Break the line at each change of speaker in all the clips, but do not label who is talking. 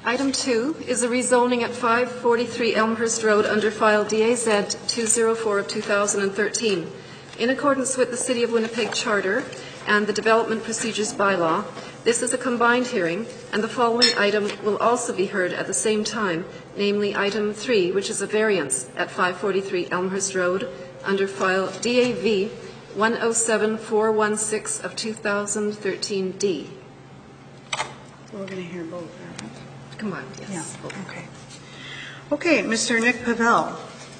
Item 2 is a rezoning at 543 Elmhurst Road under file DAZ 204 of 2013. In accordance with the City of Winnipeg Charter and the Development Procedures Bylaw, this is a combined hearing, and the following item will also be heard at the same time, namely Item 3, which is a variance at 543 Elmhurst Road under file DAV 107416 of 2013D.
We're going to hear both, right?
Come on, yes.
Yeah, okay. Okay, Mr. Nick Pavel.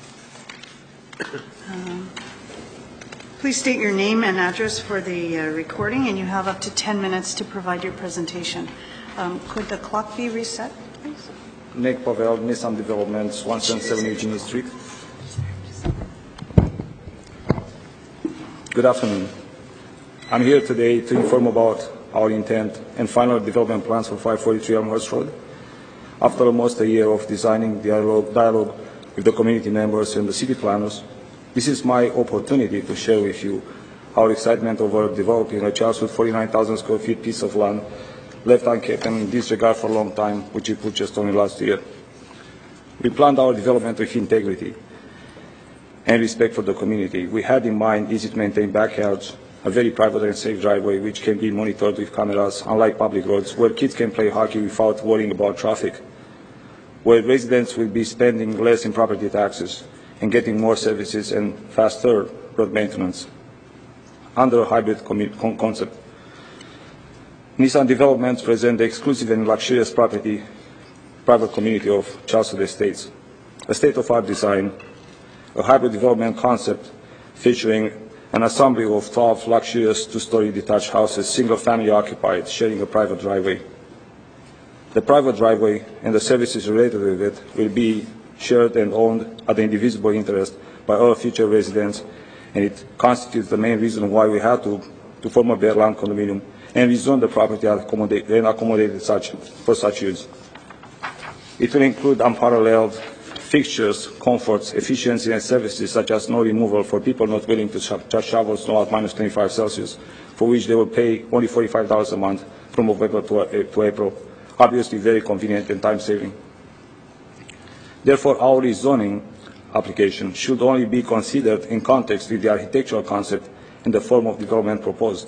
Please state your name and address for the recording, and you have up to 10 minutes to provide your presentation. Could the clock be reset, please?
Nick Pavel, Nissan Developments, 177 Eugenie Street. Good afternoon. I'm here today to inform about our intent and final development plans for 543 Elmhurst Road. After almost a year of designing dialogue with the community members and the city planners, this is my opportunity to share with you our excitement over developing a Charleswood 49,000 square feet piece of land left unkept and in disregard for a long time, which we purchased only last year. We planned our development with integrity and respect for the community. We had in mind easy to maintain backyards, a very private and safe driveway which can be monitored with cameras, unlike public roads, where kids can play hockey without worrying about traffic, where residents will be spending less in property taxes and getting more services and faster road maintenance under a hybrid concept. Nissan Developments present the exclusive and luxurious private community of Charleswood Estates, a state-of-art design, a hybrid development concept featuring an assembly of 12 luxurious two-story detached houses, single-family occupied, sharing a private driveway. The private driveway and the services related with it will be shared and owned at the indivisible interest by all future residents, and it constitutes the main reason why we had to form a bare land condominium and rezone the property and accommodate it for such use. It will include unparalleled fixtures, comforts, efficiency, and services such as snow removal for people not willing to shovel snow at minus 25 Celsius, for which they will pay only $45 a month from November to April. Obviously very convenient and time-saving. Therefore, our rezoning application should only be considered in context with the architectural concept and the form of development proposed.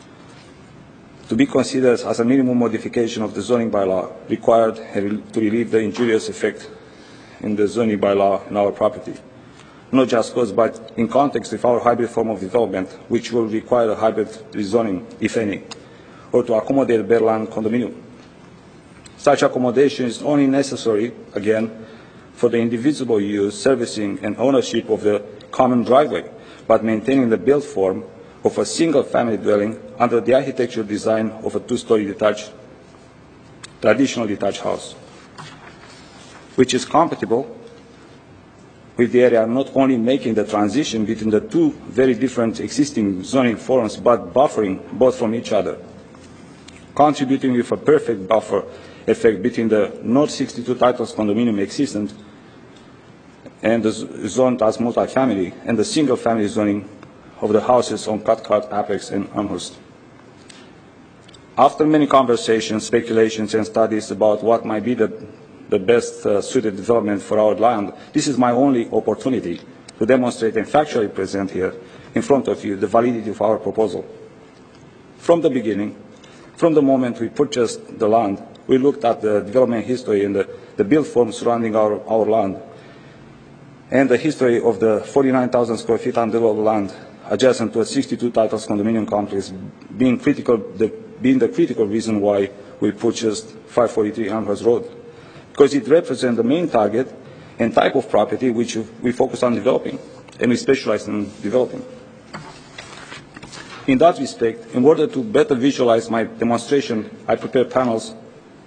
To be considered as a minimum modification of the zoning bylaw required to relieve the injurious effect in the zoning bylaw in our property. Not just cause, but in context with our hybrid form of development, which will require a hybrid rezoning, if any, or to accommodate a bare land condominium. Such accommodation is only necessary, again, for the indivisible use, servicing, and ownership of the common driveway, but maintaining the built form of a single-family dwelling under the architectural design of a two-story traditional detached house, which is compatible with the area not only making the transition between the two very different existing zoning forms, but buffering both from each other, contributing with a perfect buffer effect between the North 62 titles condominium existent and the zoned as multifamily and the single-family zoning of the houses on Cathcart, Apex, and Amherst. After many conversations, speculations, and studies about what might be the best suited development for our land, this is my only opportunity to demonstrate and factually present here in front of you the validity of our proposal. From the beginning, from the moment we purchased the land, we looked at the development history and the built form surrounding our land, and the history of the 49,000 square feet undeveloped land adjacent to a 62 titles condominium complex being the critical reason why we purchased 543 Elmhurst Road, because it represents the main target and type of property which we focus on developing, and we specialize in developing. In that respect, in order to better visualize my demonstration, I prepared panels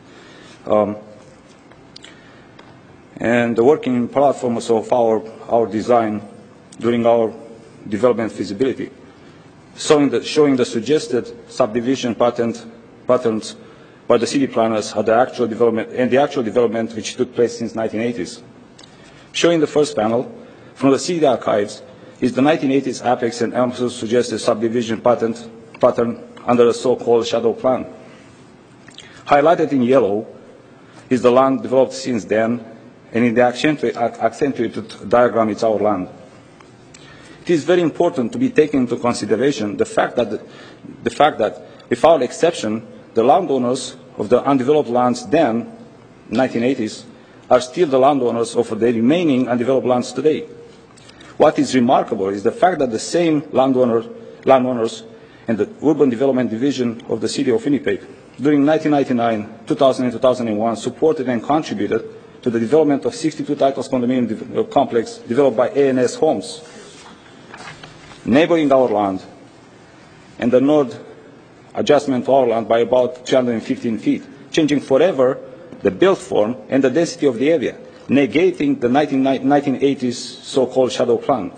and the working platforms of our design during our development feasibility, showing the suggested subdivision patterns by the city planners at the actual development which took place since 1980s. Showing the first panel from the city archives is the 1980s Apex and Elmhurst suggested subdivision pattern under a so-called shadow plan. Highlighted in yellow is the land developed since then, and in the accentuated diagram, it's our land. It is very important to be taken into consideration the fact that, without exception, the landowners of the undeveloped lands then, 1980s, are still the landowners of the remaining undeveloped lands today. What is remarkable is the fact that the same landowners and the Urban Development Division of the City of Winnipeg, during 1999, 2000, and 2001, supported and contributed to the development of 62 titles condominium complex developed by ANS Homes, neighboring our land, and the north adjustment to our land by about 315 feet, changing forever the built form and the density of the area, negating the 1980s so-called shadow plan.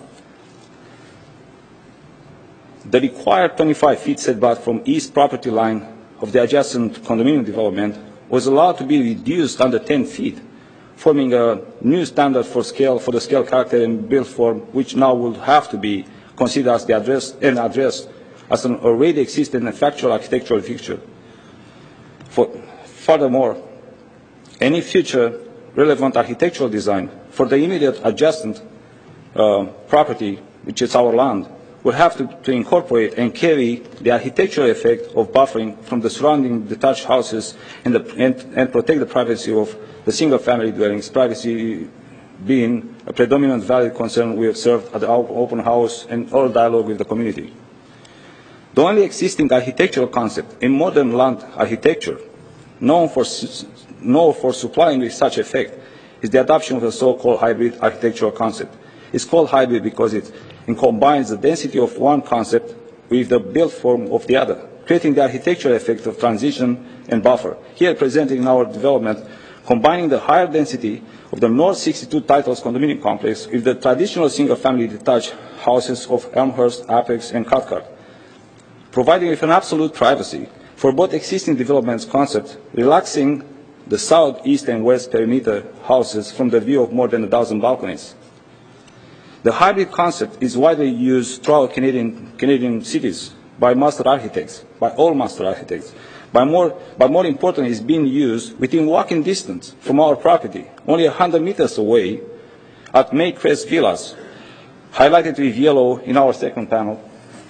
The required 25 feet setback from east property line of the adjacent condominium development was allowed to be reduced under 10 feet, forming a new standard for the scale character and built form, which now will have to be considered as addressed as an already existing and factual architectural feature. Furthermore, any future relevant architectural design for the immediate adjacent property, which is our land, will have to incorporate and carry the architectural effect of buffering from the surrounding detached houses and protect the privacy of the single-family dwellings, privacy being a predominant valid concern we observed at the open house and all dialogue with the community. The only existing architectural concept in modern land architecture known for supplying with such effect is the adoption of the so-called hybrid architectural concept. It's called hybrid because it combines the density of one concept with the built form of the other, creating the architectural effect of transition and buffer. Here presented in our development, combining the higher density of the North 62 titles condominium complex with the traditional single-family detached houses of Elmhurst, Apex, and Cathcart, providing with an absolute privacy for both existing developments concept, relaxing the south, east, and west perimeter houses from the view of more than 1,000 balconies. The hybrid concept is widely used throughout Canadian cities by master architects, by all master architects. But more importantly, it's being used within walking distance from our property, only 100 meters away at Maycrest Villas, highlighted with yellow in our second panel.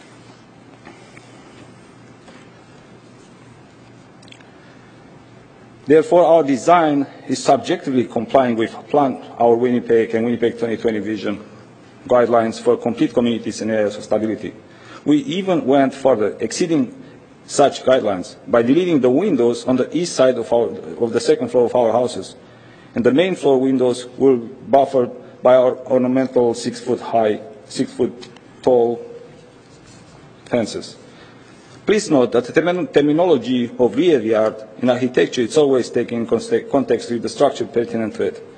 Therefore, our design is subjectively complying with our Winnipeg and Winnipeg 2020 vision guidelines for complete communities and areas of stability. We even went further, exceeding such guidelines by deleting the windows on the east side of the second floor of our houses. And the main floor windows will be buffered by our ornamental 6-foot high, 6-foot tall fences. Please note that the terminology of rear yard in architecture is always taken in context with the structure pertinent to it.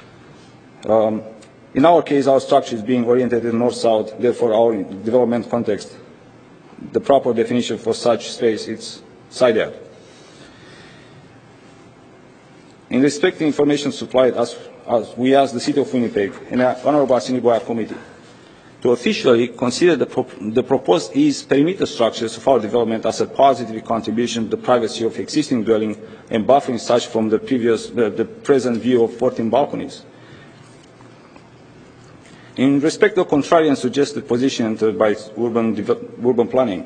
In our case, our structure is being oriented in north-south, therefore our development context, the proper definition for such space is side yard. In respect to information supplied, as we asked the City of Winnipeg and the Honorable Assembly Board Committee to officially consider the proposed east perimeter structures of our development as a positive contribution to the privacy of existing dwelling and buffering such from the present view of 14 balconies. In respect to contrary and suggested position by urban planning,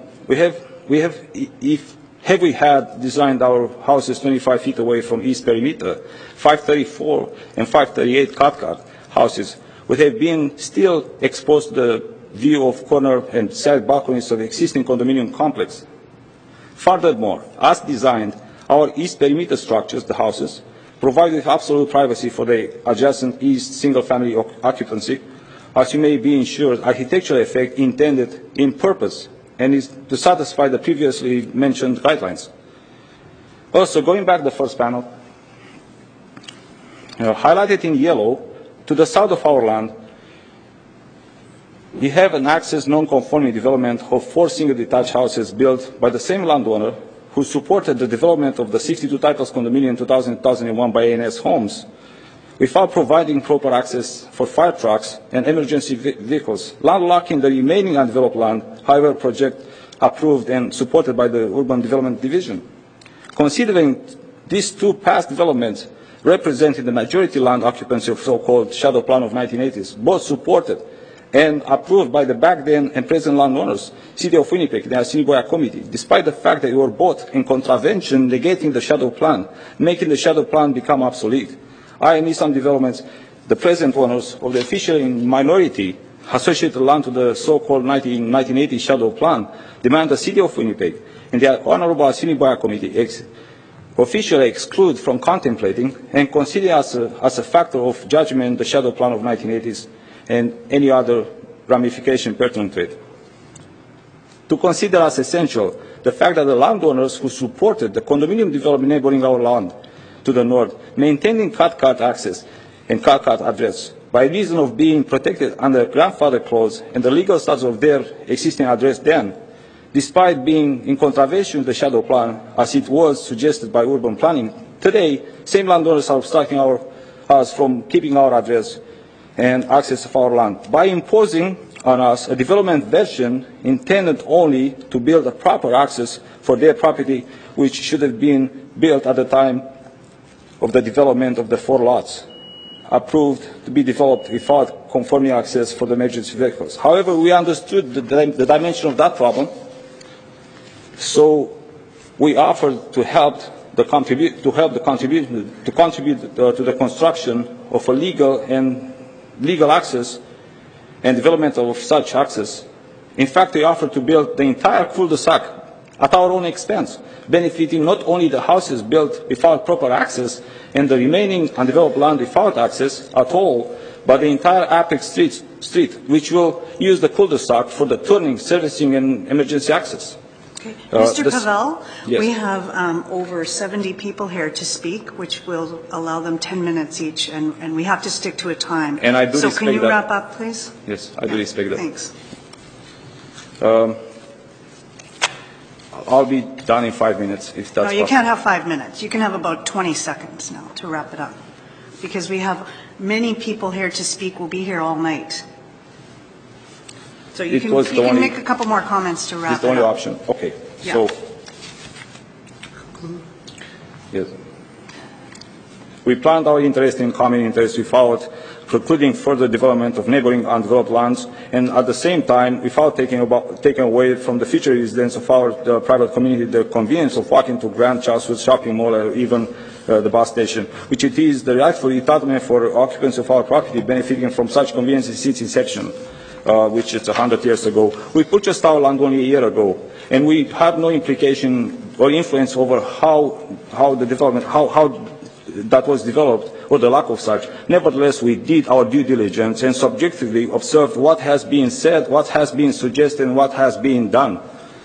have we had designed our houses 25 feet away from east perimeter, 534 and 538 Cathcart houses would have been still exposed to the view of corner and side balconies of the existing condominium complex. Furthermore, as designed, our east perimeter structures, the houses, provide with absolute privacy for the adjacent east single-family occupancy, as you may be ensured, architectural effect intended in purpose and is to satisfy the previously mentioned guidelines. Also, going back to the first panel, highlighted in yellow, to the south of our land, we have an access non-conforming development of 4 single detached houses built by the same landowner who supported the development of the 62 titles condominium 2000-2001 by ANS Homes, without providing proper access for fire trucks and emergency vehicles, landlocking the remaining undeveloped land, however project approved and supported by the Urban Development Division. Considering these two past developments representing the majority land occupancy of so-called shadow plan of 1980s, both supported and approved by the back then and present landowners, City of Winnipeg, the Assiniboia Committee, despite the fact that they were both in contravention, negating the shadow plan, making the shadow plan become obsolete. I and Nissan Developments, the present owners of the official minority associated land to the so-called 1980 shadow plan, demand the City of Winnipeg and the Honorable Assiniboia Committee officially exclude from contemplating and consider as a factor of judgment the shadow plan of 1980s and any other ramification pertinent to it. To consider as essential the fact that the landowners who supported the condominium development neighboring our land to the north, maintaining cut access and cut address by reason of being protected under grandfather clause and the legal status of their existing address then, despite being in contravention with the shadow plan as it was suggested by urban planning, today same landowners are obstructing us from keeping our address and access of our land by imposing on us a development version intended only to build a proper access for their property, which should have been built at the time of the development of the 4 lots approved to be developed without conforming access for the emergency vehicles. However, we understood the dimension of that problem, so we offered to contribute to the construction of a legal access and development of such access. In fact, we offered to build the entire cul-de-sac at our own expense, benefiting not only the houses built without proper access and the remaining undeveloped land without access at all, but the entire Apex Street, which will use the cul-de-sac for the turning, servicing, and emergency access.
Okay. Mr. Pavel,
yes.
We have over 70 people here to speak, which will allow them 10 minutes each, and we have to stick to a time.
And I do
so
respect
can you
that.
wrap up, please?
Yes, I do respect that.
Thanks.
I'll be done in 5 minutes, if that's
No, you
possible.
can't have 5 minutes. You can have about 20 seconds now to wrap it up, because we have many people here to speak. We'll be here all night. So you can make a couple more comments to wrap it up.
It's the only option. Okay.
Yeah.
So, yes. We planned our interest in common interest without precluding further development of neighboring undeveloped lands, and at the same time, without taking away from the future residents of our private community the convenience of walking to Grand Chatsworth shopping mall or even the bus station, which it is the rightful entitlement for occupants of our property benefiting from such conveniences since inception. Which is 100 years ago. We purchased our land only a year ago, and we had no implication or influence over how the development, how that was developed, or the lack of such. Nevertheless, we did our due diligence and subjectively observed what has been said, what has been suggested, and what has been done.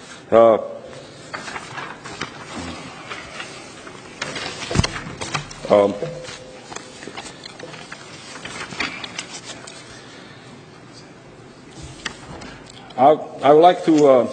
I would like to,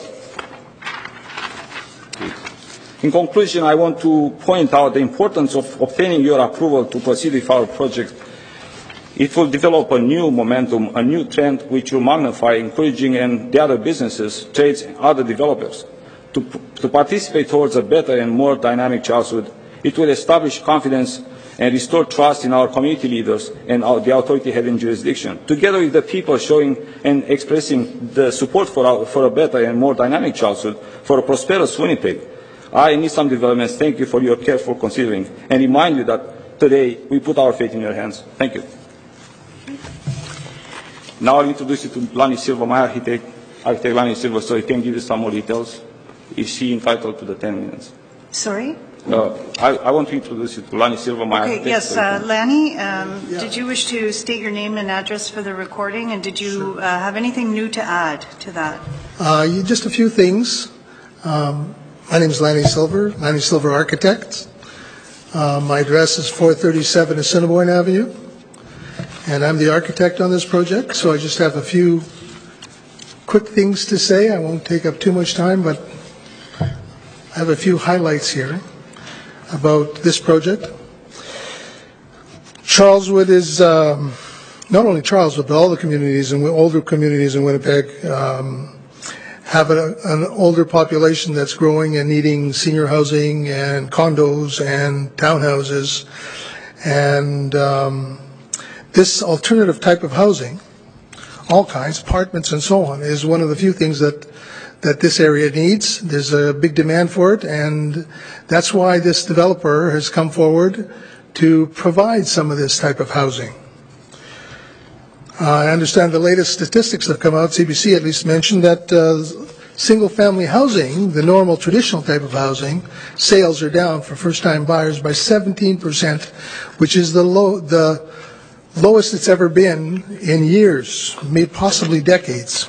in conclusion, I want to point out the importance of obtaining your approval to proceed with our project. It will develop a new momentum, a new trend which will magnify, encouraging and the other businesses, trades, and other developers to participate towards a better and more dynamic Chatsworth. It will establish confidence and restore trust in our community leaders and the authority having jurisdiction, together with the people showing and expressing the support for a better and more dynamic Chatsworth, for a prosperous Winnipeg. I and Nissan Developments thank you for your careful considering and remind you that today we put our faith in your hands. Thank you. Now I'll introduce you to Lani Silva, my architect Lani Silva, so he can give you some more details. Is she entitled to the 10 minutes?
Sorry?
I want to introduce you to Lani Silva, my architect.
Yes, Lani, did you wish to state your name and address for the recording, and did you have anything new to add to that?
Just a few things. My name is Lani Silver Architects. My address is 437 Assiniboine Avenue, and I'm the architect on this project, so I just have a few quick things to say. I won't take up too much time, but I have a few highlights here about this project. Charleswood is, not only Charleswood, but all the communities and older communities in Winnipeg have an older population that's growing and needing senior housing and condos and townhouses. And this alternative type of housing, all kinds, apartments and so on, is one of the few things that this area needs. There's a big demand for it, and that's why this developer has come forward to provide some of this type of housing. I understand the latest statistics that have come out, CBC at least mentioned that single-family housing, the normal traditional type of housing, sales are down for first-time buyers by 17%, which is the lowest it's ever been in years, maybe possibly decades.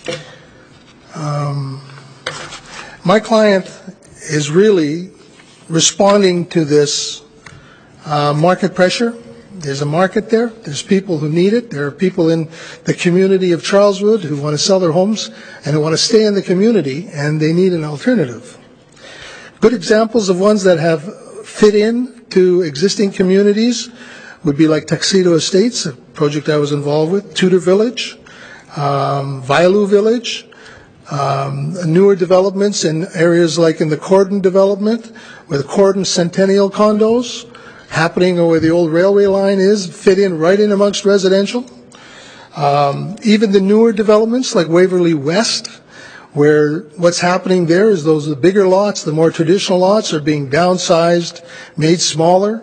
My client is really responding to this market pressure. There's a market there. There's people who need it. There are people in the community of Charleswood who want to sell their homes and who want to stay in the community, and they need an alternative. Good examples of ones that have fit in to existing communities would be like Tuxedo Estates, a project I was involved with, Tudor Village, Vialu Village, newer developments in areas like in the Corden development, where the Corden Centennial condos happening where the old railway line is, fit in right in amongst residential. Even the newer developments like Waverly West, where what's happening there is those are the bigger lots, the more traditional lots are being downsized, made smaller.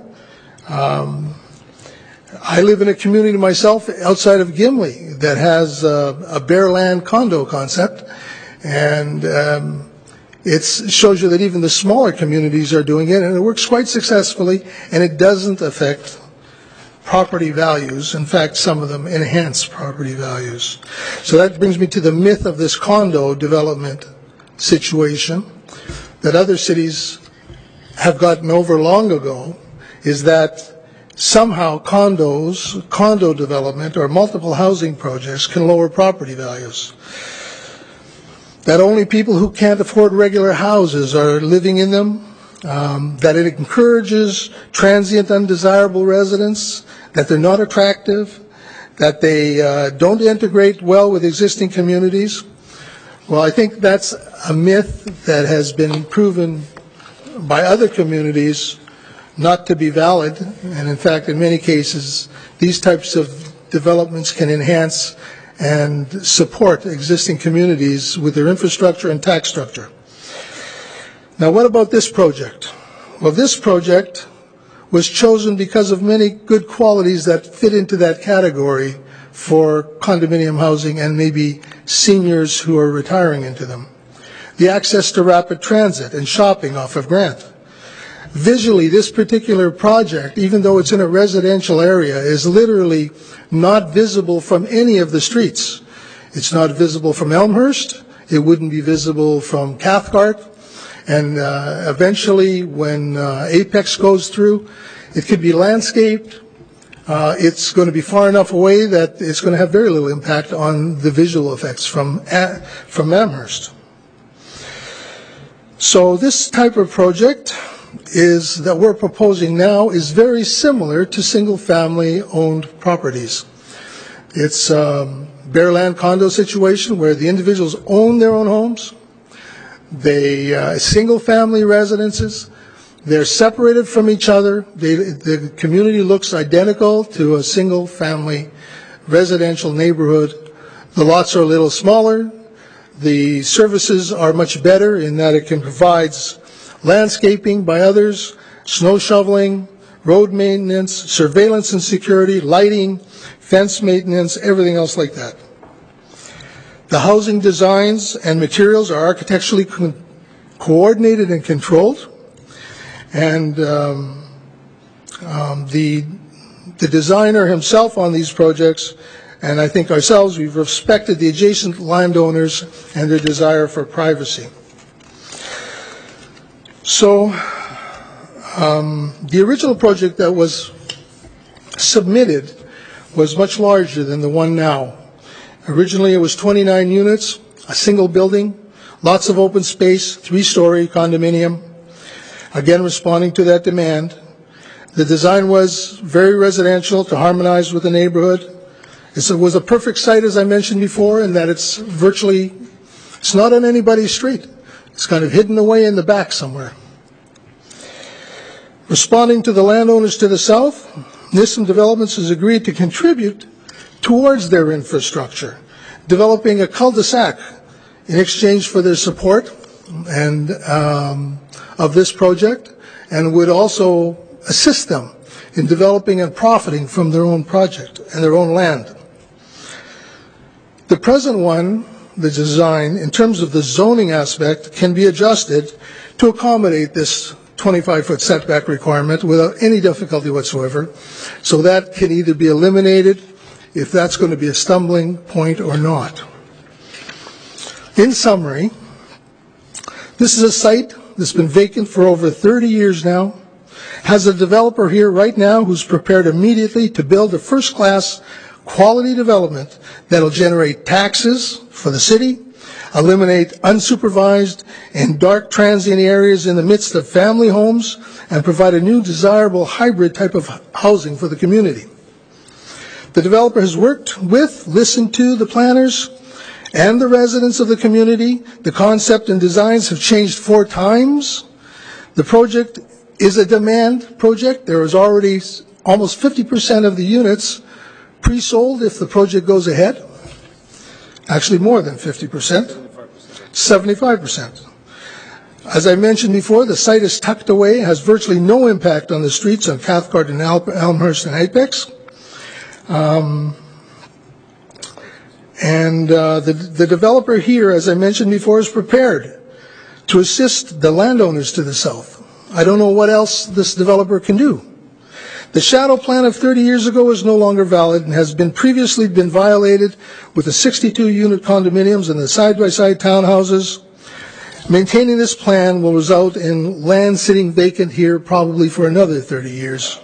I live in a community myself outside of Gimli that has a bare land condo concept, and it shows you that even the smaller communities are doing it, and it works quite successfully, and it doesn't affect property values. In fact, some of them enhance property values. So that brings me to the myth of this condo development situation that other cities have gotten over long ago, is that somehow condo development or multiple housing projects can lower property values. That only people who can't afford regular houses are living in them, that it encourages transient undesirable residents, that they're not attractive, that they don't integrate well with existing communities. Well, I think that's a myth that has been proven by other communities not to be valid, and in fact, in many cases, these types of developments can enhance and support existing communities with their infrastructure and tax structure. Now, what about this project? Well, this project was chosen because of many good qualities that fit into that category for condominium housing and maybe seniors who are retiring into them. The access to rapid transit and shopping off of Grant. Visually, this particular project, even though it's in a residential area, is literally not visible from any of the streets. It's not visible from Elmhurst. It wouldn't be visible from Cathcart. And eventually, when Apex goes through, it could be landscaped. It's going to be far enough away that it's going to have very little impact on the visual effects from Amherst. So this type of project that we're proposing now is very similar to single-family owned properties. It's a bare land condo situation where the individuals own their own homes. They single-family residences. They're separated from each other. The community looks identical to a single-family residential neighborhood. The lots are a little smaller. The services are much better in that it can provide landscaping by others, snow shoveling, road maintenance, surveillance and security, lighting, fence maintenance, everything else like that. The housing designs and materials are architecturally coordinated and controlled, and the designer himself on these projects, and I think ourselves, we've respected the adjacent landowners and their desire for privacy. So the original project that was submitted was much larger than the one now. Originally it was 29 units, a single building, lots of open space, 3-story condominium, again responding to that demand. The design was very residential to harmonize with the neighborhood. It was a perfect site, as I mentioned before, in that it's not on anybody's street. It's kind of hidden away in the back somewhere. Responding to the landowners to the south, Nissan Developments has agreed to contribute towards their infrastructure, developing a cul-de-sac in exchange for their support and of this project, and would also assist them in developing and profiting from their own project and their own land. The present one, the design, in terms of the zoning aspect, can be adjusted to accommodate this 25-foot setback requirement without any difficulty whatsoever. So that can either be eliminated if that's going to be a stumbling point or not. In summary, this is a site that's been vacant for over 30 years now, has a developer here right now who's prepared immediately to build a first-class quality development that'll generate taxes for the city, eliminate unsupervised and dark transient areas in the midst of family homes, and provide a new desirable hybrid type of housing for the community. The developer has worked with, listened to the planners and the residents of the community. The concept and designs have changed 4 times. The project is a demand project. There is already almost 50% of the units pre-sold if the project goes ahead. Actually more than 50%. 75%. As I mentioned before, the site is tucked away, has virtually no impact on the streets on Cathcart and Elmhurst and Apex. The developer here, as I mentioned before, is prepared to assist the landowners to the south. I don't know what else this developer can do. The shadow plan of 30 years ago is no longer valid and has previously been violated with the 62-unit condominiums and the side-by-side townhouses. Maintaining this plan will result in land sitting vacant here probably for another 30 years.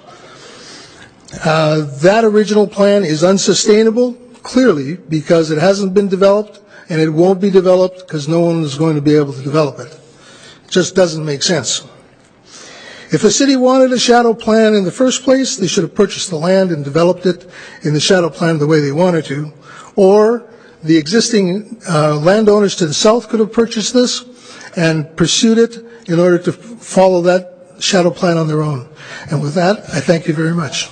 That original plan is unsustainable, clearly, because it hasn't been developed, and it won't be developed because no one is going to be able to develop it. It just doesn't make sense. If the city wanted a shadow plan in the first place, they should have purchased the land and developed it in the shadow plan the way they wanted to. Or the existing landowners to the south could have purchased this and pursued it in order to follow that shadow plan on their own. And with that, I thank you very much.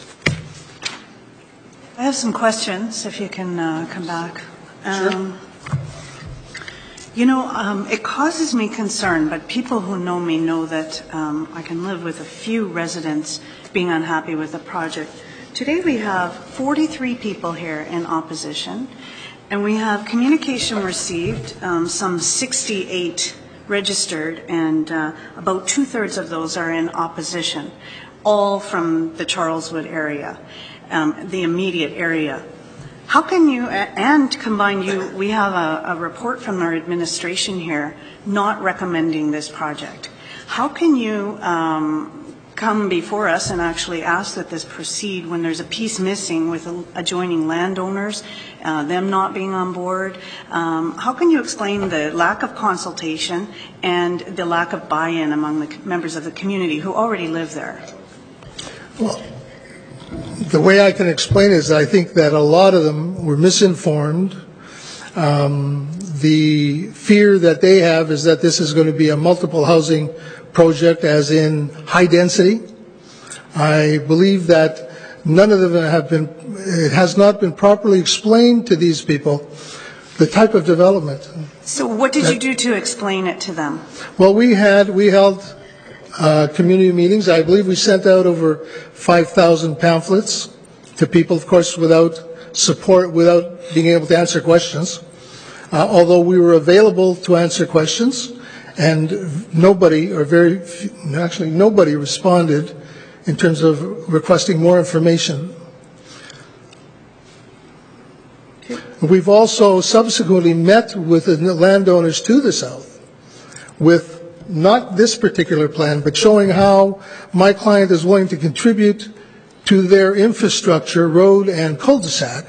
I have some questions, if you can come back.
Sure.
You know, it causes me concern, but people who know me know that I can live with a few residents being unhappy with the project. Today we have 43 people here in opposition, and we have communication received, some 68 registered, and about 2/3 of those are in opposition, all from the Charleswood area, the immediate area. How can you, and combine you, we have a report from our administration here not recommending this project. How can you come before us and actually ask that this proceed when there's a piece missing with adjoining landowners, them not being on board? How can you explain the lack of consultation and the lack of buy-in among the members of the community who already live there?
Well, the way I can explain is I think that a lot of them were misinformed. The fear that they have is that this is going to be a multiple housing project, as in high density. I believe that none of them it has not been properly explained to these people the type of development.
So what did you do to explain it to them?
Well, we held community meetings. I believe we sent out over 5,000 pamphlets to people, of course, without support, without being able to answer questions. Although we were available to answer questions, and nobody, or actually nobody responded in terms of requesting more information. We've also subsequently met with the landowners to the south with not this particular plan, but showing how my client is willing to contribute to their infrastructure, road and cul-de-sac,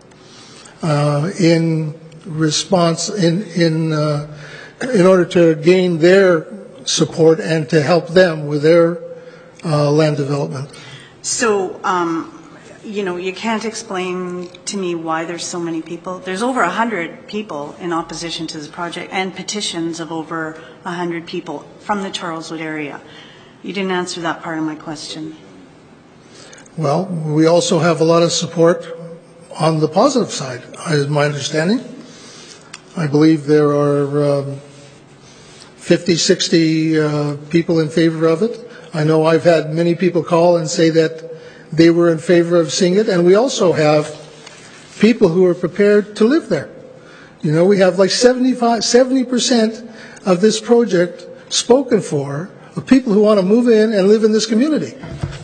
in response, in order to gain their support and to help them with their land development.
So, you know, you can't explain to me why there's so many people. There's over 100 people in opposition to this project, and petitions of over 100 people from the Charleswood area. You didn't answer that part of my question.
Well, we also have a lot of support on the positive side, is my understanding. I believe there are 50, 60 people in favor of it. I know I've had many people call and say that they were in favor of seeing it, and we also have people who are prepared to live there. You know, we have like 70% of this project spoken for of people who want to move in and live in this community.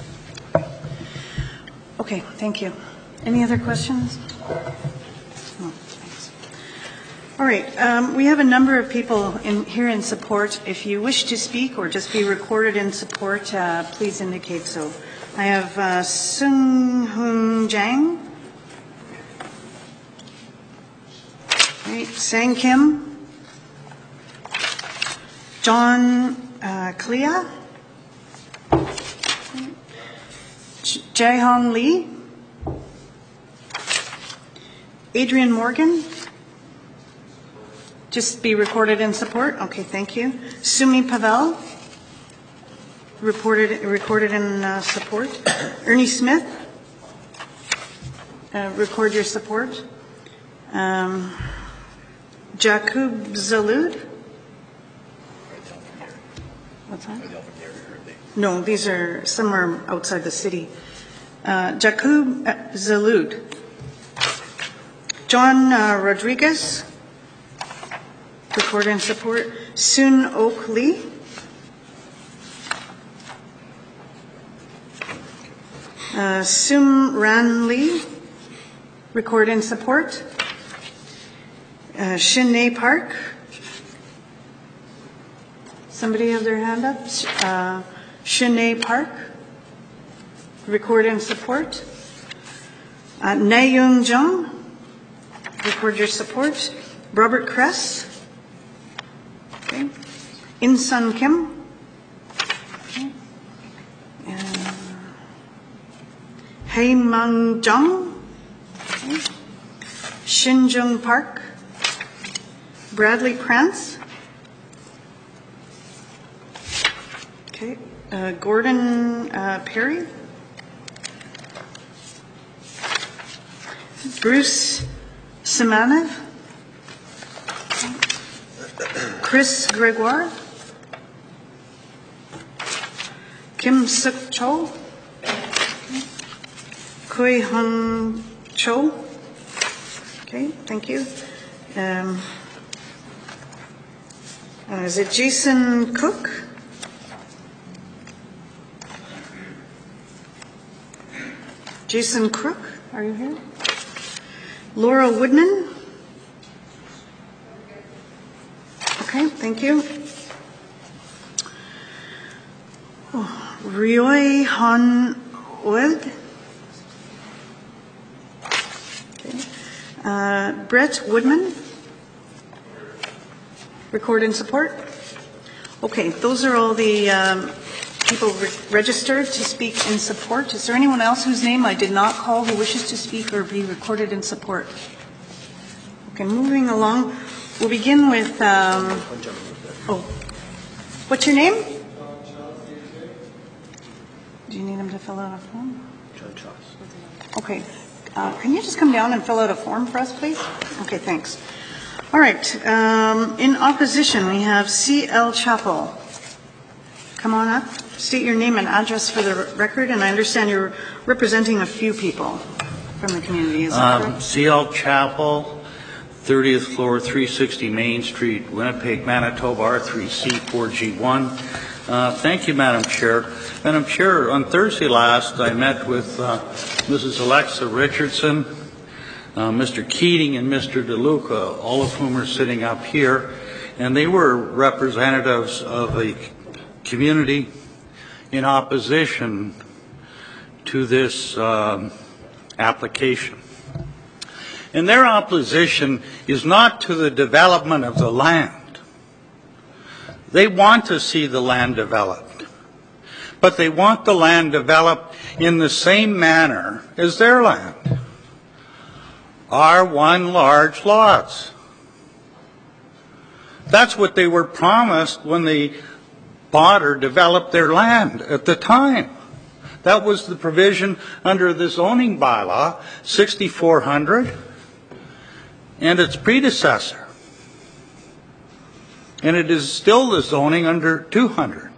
Okay, thank you. Any other questions? No, thanks. All right, we have a number of people here in support. If you wish to speak or just be recorded in support, please indicate so. I have Sung Hoon Jang. Right, Sang Kim. John Clea. Jae-Hong Lee. Adrian Morgan. Just be recorded in support. Okay, thank you. Sumi Pavel. Recorded in support. Ernie Smith. Record your support. Jakub Zalud. What's that? No, these are somewhere outside the city. Jakub Zalud. John Rodriguez. Record and support. Soon Oak Lee. Sum Ran Lee. Record and support. Shinne Park. Somebody have their hand up? Shinne Park. Record and support. Naeung Jung. Record your support. Robert Kress. Okay. In-sun Kim. Okay. Hei Mang Jung. Okay. Shin Jung Park. Bradley Prance. Okay. Gordon Perry. Bruce Simanev. Chris Gregoire. Kim Suk Cho. Koi Hung Cho. Okay, thank you. Is it Jason Cook? Jason Crook, are you here? Laura Woodman? Okay, thank you. Ryoy Han Oeg? Okay. Brett Woodman? Record and support? Okay, those are all the people registered to speak in support. Is there anyone else whose name I did not call who wishes to speak or be recorded in support? Okay, moving along. We'll begin with, what's your name? Do you need him to fill out a form? Okay, can you just come down and fill out a form for us, please? Okay, thanks. All right, in opposition, we have C.L. Chappell. Come on up. State your name and address for the record, and I understand you're representing a few people from the community. Is that correct?
C.L. Chappell, 30th floor, 360 Main Street, Winnipeg, Manitoba, R3C4G1. Thank you, Madam Chair. Madam Chair, on Thursday last, I met with Mrs. Alexa Richardson, Mr. Keating, and Mr. DeLuca, all of whom are sitting up here, and they were representatives of a community in opposition to this application. And their opposition is not to the development of the land. They want to see the land developed, but they want the land developed in the same manner as their land. R1 large lots. That's what they were promised when they bought or developed their land at the time. That was the provision under the zoning bylaw, 6400, and its predecessor. And it is still the zoning under 200.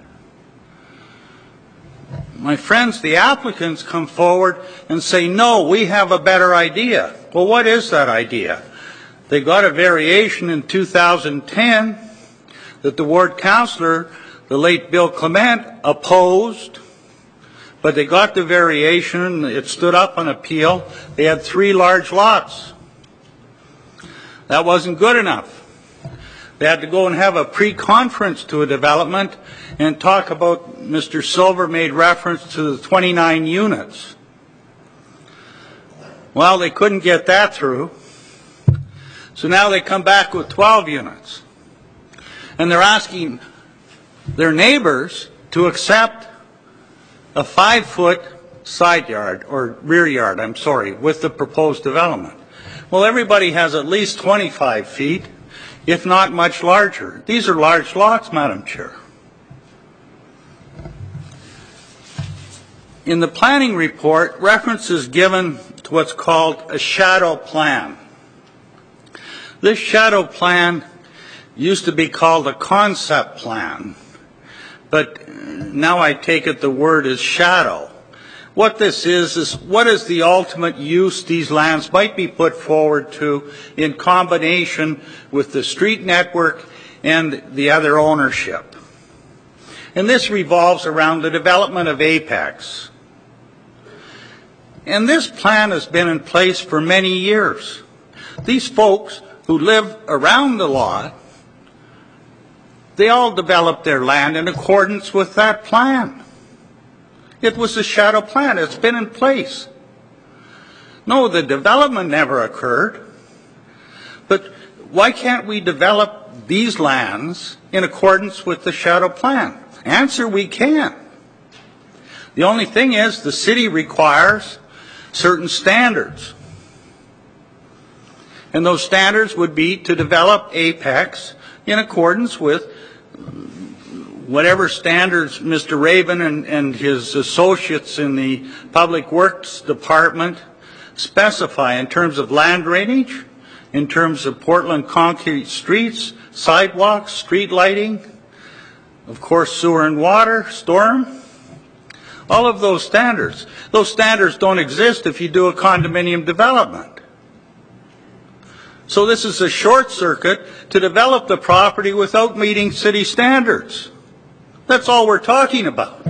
My friends, the applicants come forward and say, no, we have a better idea. Well, what is that idea? They got a variation in 2010 that the ward councillor, the late Bill Clement, opposed, but they got the variation. It stood up on appeal. They had 3 large lots. That wasn't good enough. They had to go and have a pre-conference to a development and talk about, Mr. Silver made reference to the 29 units. Well, they couldn't get that through. So now they come back with 12 units. And they're asking their neighbors to accept a 5-foot side yard, or rear yard, I'm sorry, with the proposed development. Well, everybody has at least 25 feet, if not much larger. These are large lots, Madam Chair. In the planning report, reference is given to what's called a shadow plan. This shadow plan used to be called a concept plan, but now I take it the word is shadow. What this is what is the ultimate use these lands might be put forward to in combination with the street network and the other ownership. And this revolves around the development of Apex. And this plan has been in place for many years. These folks who live around the lot, they all developed their land in accordance with that plan. It was a shadow plan. It's been in place. No, the development never occurred. But why can't we develop these lands in accordance with the shadow plan? Answer, we can. The only thing is the city requires certain standards. And those standards would be to develop Apex in accordance with whatever standards Mr. Raven and his associates in the Public Works Department specify in terms of land drainage, in terms of Portland concrete streets, sidewalks, street lighting, of course sewer and water, storm, all of those standards. Those standards don't exist if you do a condominium development. So this is a short circuit to develop the property without meeting city standards. That's all we're talking about.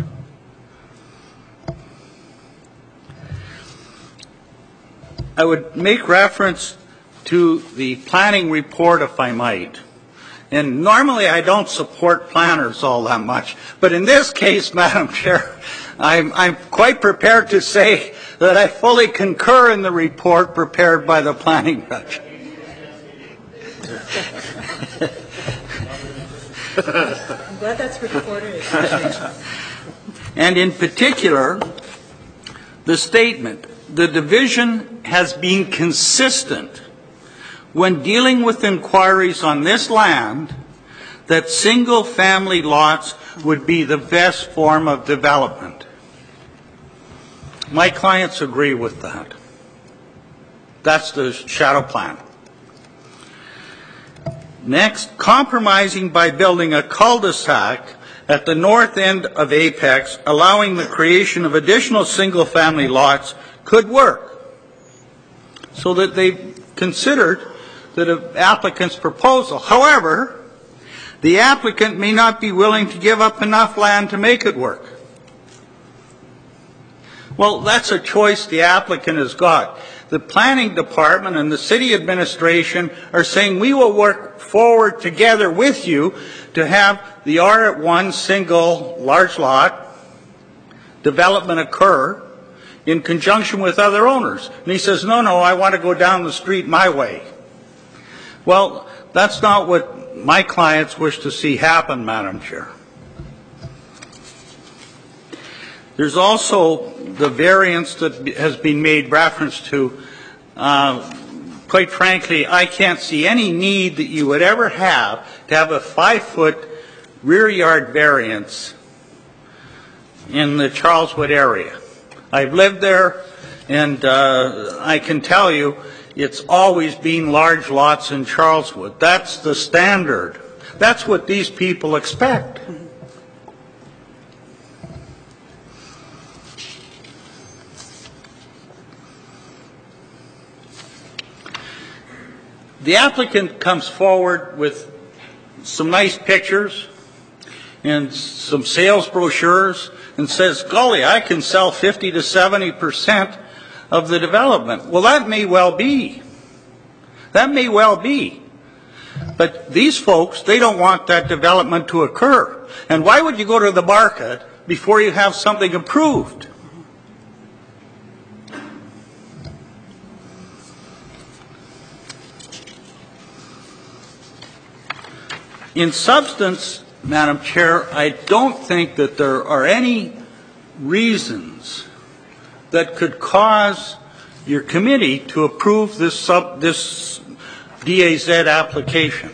I would make reference to the planning report, if I might. And normally I don't support planners all that much. But in this case, Madam Chair, I'm quite prepared to say that I fully concur in the report prepared by the planning judge.
I'm glad that's recorded.
And in particular, the statement, the division has been consistent when dealing with inquiries on this land that single-family lots would be the best form of development. My clients agree with that. That's the shadow plan. Next, compromising by building a cul-de-sac at the north end of Apex, allowing the creation of additional single-family lots, could work. So that they considered the applicant's proposal. However, the applicant may not be willing to give up enough land to make it work. Well, that's a choice the applicant has got. The planning department and the city administration are saying we will work forward together with you to have the R1 single large lot development occur in conjunction with other owners. And he says, no, I want to go down the street my way. Well, that's not what my clients wish to see happen, Madam Chair. There's also the variance that has been made reference to. Quite frankly, I can't see any need that you would ever have to have a 5-foot rear yard variance in the Charleswood area. I've lived there, and I can tell you it's always been large lots in Charleswood. That's the standard. That's what these people expect. The applicant comes forward with some nice pictures and some sales brochures and says, golly, I can sell 50 to 70% of the development. Well, that may well be. That may well be. But these folks, they don't want that development to occur. And why would you go to the market before you have something approved? In substance, Madam Chair, I don't think that there are any reasons that could cause your committee to approve this DAZ application.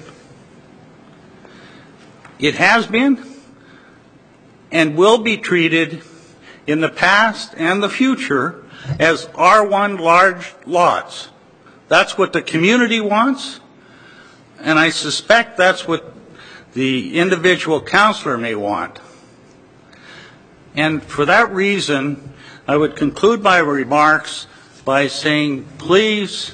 It has been and will be treated in the past and the future as R1 large lots. That's what the community wants, and I suspect that's what the individual councillor may want. And for that reason, I would conclude my remarks by saying, please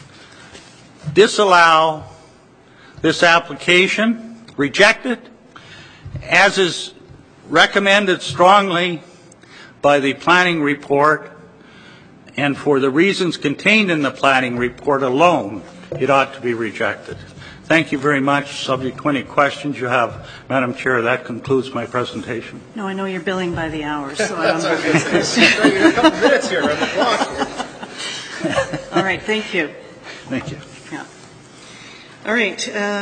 disallow this application, reject it, as is recommended strongly by the planning report, and for the reasons contained in the planning report alone, it ought to be rejected. Thank you very much. Subject to any questions you have, Madam Chair, that concludes my presentation.
No, I know you're billing by the hour, so I don't know.
You have a couple minutes here on the clock.
All right, thank you.
Thank you.
Yeah. All right.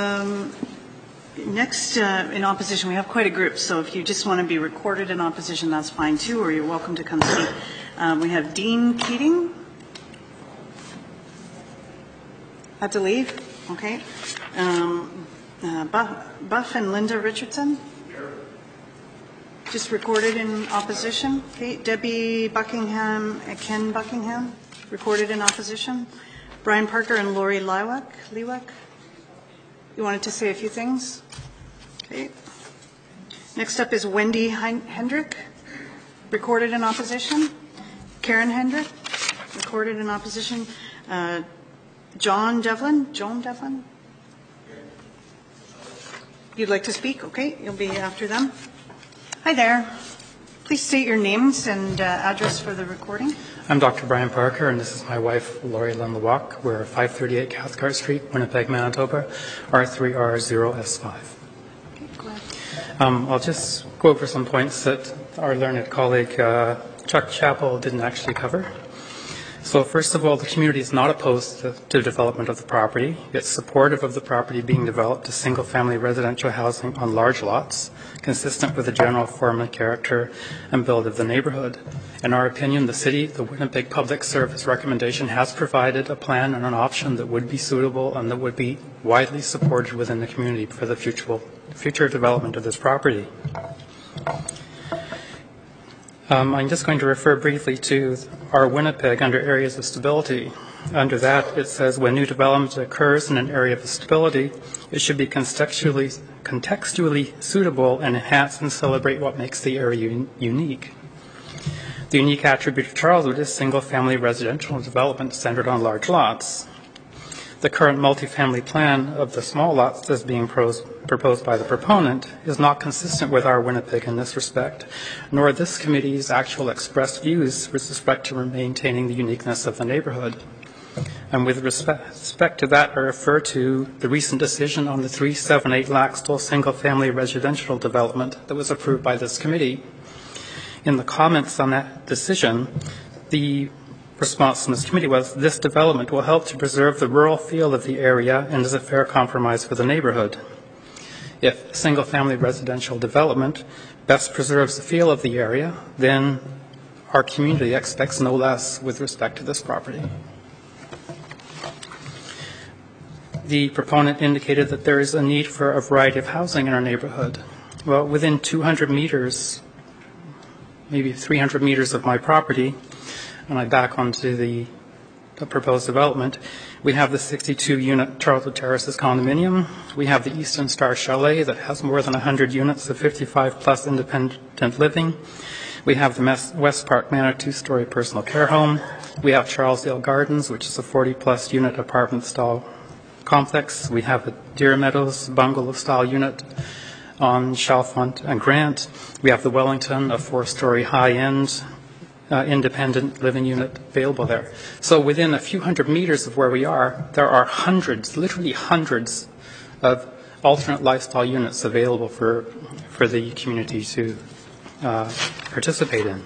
Next, in opposition, we have quite a group, so if you just want to be recorded in opposition, that's fine too, or you're welcome to come speak. We have Dean Keating. Had to leave? Okay. Buff and Linda Richardson. Just recorded in opposition. Okay. Debbie Buckingham, Ken Buckingham, recorded in opposition. Brian Parker and Lori Liwak. You wanted to say a few things? Okay. Next up is Wendy Hendrick, recorded in opposition. Karen Hendrick, recorded in opposition. Joan Devlin. You'd like to speak? Okay, you'll be after them. Hi there. Please state your names and address for the recording.
I'm Dr. Brian Parker, and this is my wife, Lori Lundlewalk. We're at 538 Cathcart Street, Winnipeg, Manitoba, R3R0S5.
Okay, go ahead.
I'll just go over some points that our learned colleague, Chuck Chappell, didn't actually cover. So first of all, the community is not opposed to development of the property. It's supportive of the property being developed as single-family residential housing on large lots, consistent with the general form and character and build of the neighborhood. In our opinion, the Winnipeg Public Service recommendation has provided a plan and an option that would be suitable and that would be widely supported within the community for the future development of this property. I'm just going to refer briefly to our Winnipeg under areas of stability. Under that, it says when new development occurs in an area of stability, it should be contextually suitable and enhance and celebrate what makes the area unique. The unique attribute of Charleswood is single-family residential development centered on large lots. The current multifamily plan of the small lots that's being proposed by the proponent is not consistent with our Winnipeg in this respect, nor this committee's actual expressed views with respect to maintaining the uniqueness of the neighborhood. And with respect to that, I refer to the recent decision on the 378 Laxdale single-family residential development that was approved by this committee. In the comments on that decision, the response from this committee was, this development will help to preserve the rural feel of the area and is a fair compromise for the neighborhood. If single-family residential development best preserves the feel of the area, then our community expects no less with respect to this property. The proponent indicated that there is a need for a variety of housing in our neighborhood. Well, within 200 meters maybe 300 meters of my property, and I back onto the proposed development, we have the 62-unit Charleswood Terraces condominium. We have the Eastern Star Chalet that has more than 100 units of 55-plus independent living. We have the West Park Manor 2-story personal care home. We have Charlesdale Gardens, which is a 40-plus unit apartment-style complex. We have the Deer Meadows bungalow-style unit on Chalfont and Grant. We have the Wellington, a 4-story high-end independent living unit available there. So within a few hundred meters of where we are, there are hundreds, literally hundreds of alternate lifestyle units available for the community to participate in.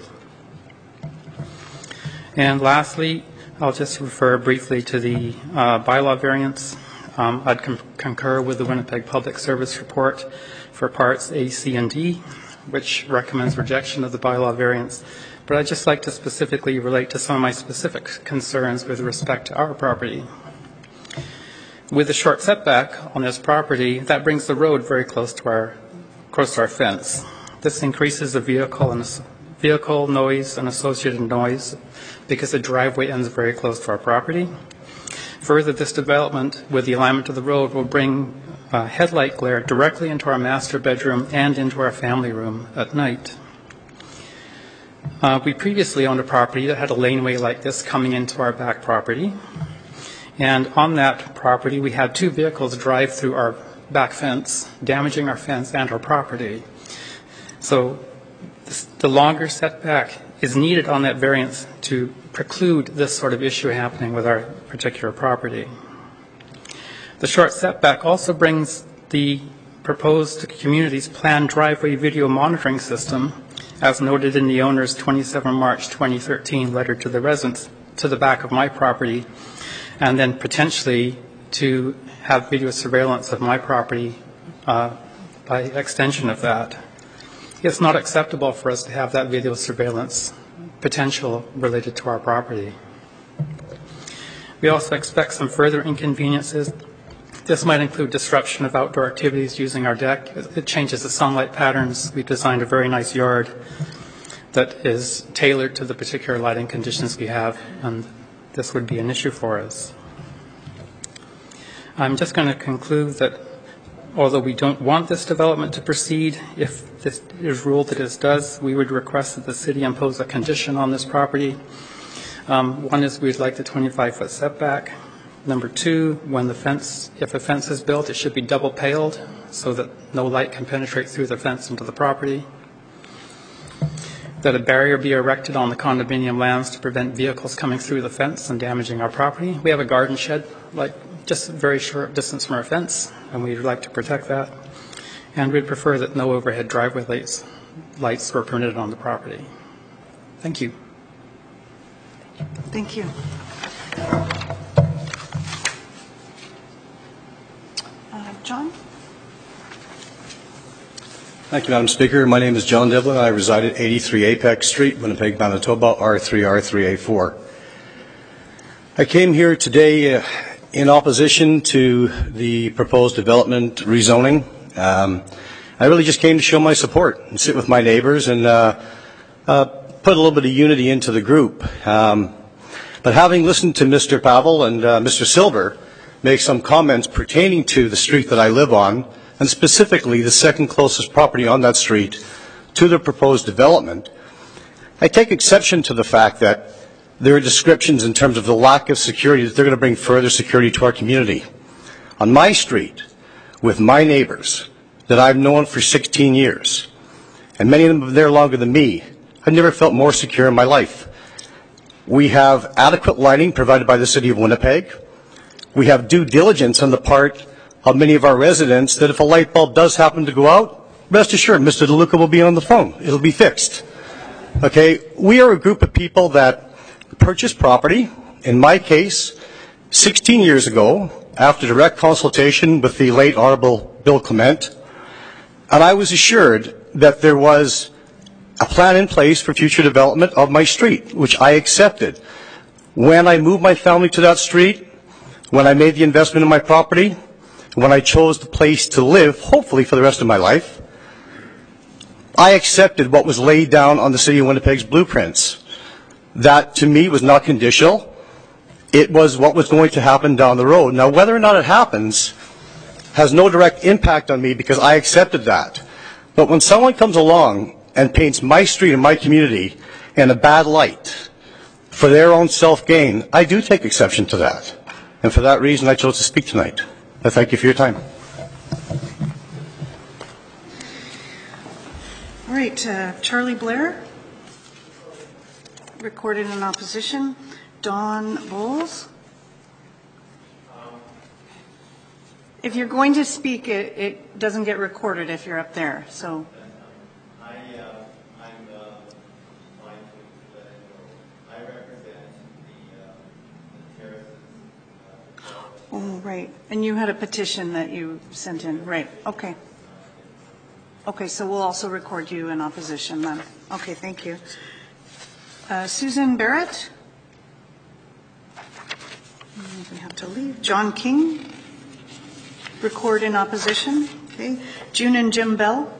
And lastly, I'll just refer briefly to the bylaw variance. I'd concur with the Winnipeg Public Service Report for parts A, C, and D, which recommends rejection of the bylaw variance. But I'd just like to specifically relate to some of my specific concerns with respect to our property. With the short setback on this property, that brings the road very close to our fence. This increases the vehicle noise and associated noise because the driveway ends very close to our property. Further, this development with the alignment of the road will bring headlight glare directly into our master bedroom and into our family room at night. We previously owned a property that had a laneway like this coming into our back property. And on that property, we had 2 vehicles drive through our back fence, damaging our fence and our property. So the longer setback is needed on that variance to preclude this sort of issue happening with our particular property. The short setback also brings the proposed community's planned driveway video monitoring system, as noted in the owner's 27 March 2013 letter to the residents, to the back of my property, and then potentially to have video surveillance of my property by extension of that. It's not acceptable for us to have that video surveillance potential related to our property. We also expect some further inconveniences. This might include disruption of outdoor activities using our deck. It changes the sunlight patterns. We've designed a very nice yard that is tailored to the particular lighting conditions we have, and this would be an issue for us. I'm just going to conclude that although we don't want this development to proceed, if this is ruled that it does, we would request that the city impose a condition on this property. One is we'd like the 25-foot setback. Number 2, if a fence is built, it should be double paled so that no light can penetrate through the fence into the property. That a barrier be erected on the condominium lands to prevent vehicles coming through the fence and damaging our property. We have a garden shed, just a very short distance from our fence, and we'd like to protect that. And we'd prefer that no overhead driveway lights were permitted on the property. Thank you.
Thank you. John?
Thank you, Madam Speaker. My name is John Devlin. I reside at 83 Apex Street, Winnipeg, Manitoba, R3R3A4. I came here today in opposition to the proposed development rezoning. I really just came to show my support and sit with my neighbors and put a little bit of unity into the group. But having listened to Mr. Pavel and Mr. Silver make some comments pertaining to the street that I live on, and specifically the second closest property on that street to the proposed development, I take exception to the fact that there are descriptions in terms of the lack of security, that they're going to bring further security to our community. On my street, with my neighbors that I've known for 16 years, and many of them are there longer than me, I've never felt more secure in my life. We have adequate lighting provided by the City of Winnipeg. We have due diligence on the part of many of our residents that if a light bulb does happen to go out, rest assured Mr. DeLuca will be on the phone. It'll be fixed. Okay, we are a group of people that purchased property, in my case, 16 years ago, after direct consultation with the late Honorable Bill Clement, and I was assured that there was a plan in place for future development of my street, which I accepted. When I moved my family to that street, when I made the investment in my property, when I chose the place to live, hopefully for the rest of my life, I accepted what was laid down on the City of Winnipeg's blueprints. That, to me, was not conditional. It was what was going to happen down the road. Now, whether or not it happens has no direct impact on me because I accepted that. But when someone comes along and paints my street and my community in a bad light for their own self-gain, I do take exception to that. And for that reason, I chose to speak tonight. I thank you for your time.
All right, Charlie Blair, recorded in opposition. Don Bowles. If you're going to speak, it doesn't get recorded if you're up there. So.
I represent the terraces.
Oh, right. And you had a petition that you sent in. Right. Okay. Okay, so we'll also record you in opposition then. Okay, thank you. Susan Barrett. We have to leave. John King. Record in opposition. Okay. June and Jim Bell.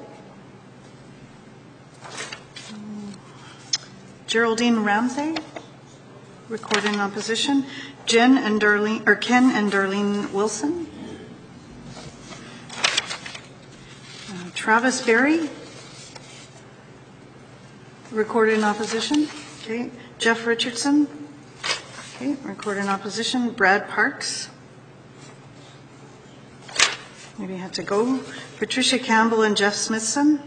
Geraldine Ramsey. Record in opposition. Ken and Darlene Wilson. Travis Berry. Recorded in opposition. Okay. Jeff Richardson. Okay. Recorded in opposition. Brad Parks. Maybe I have to go. Patricia Campbell and Jeff Smithson.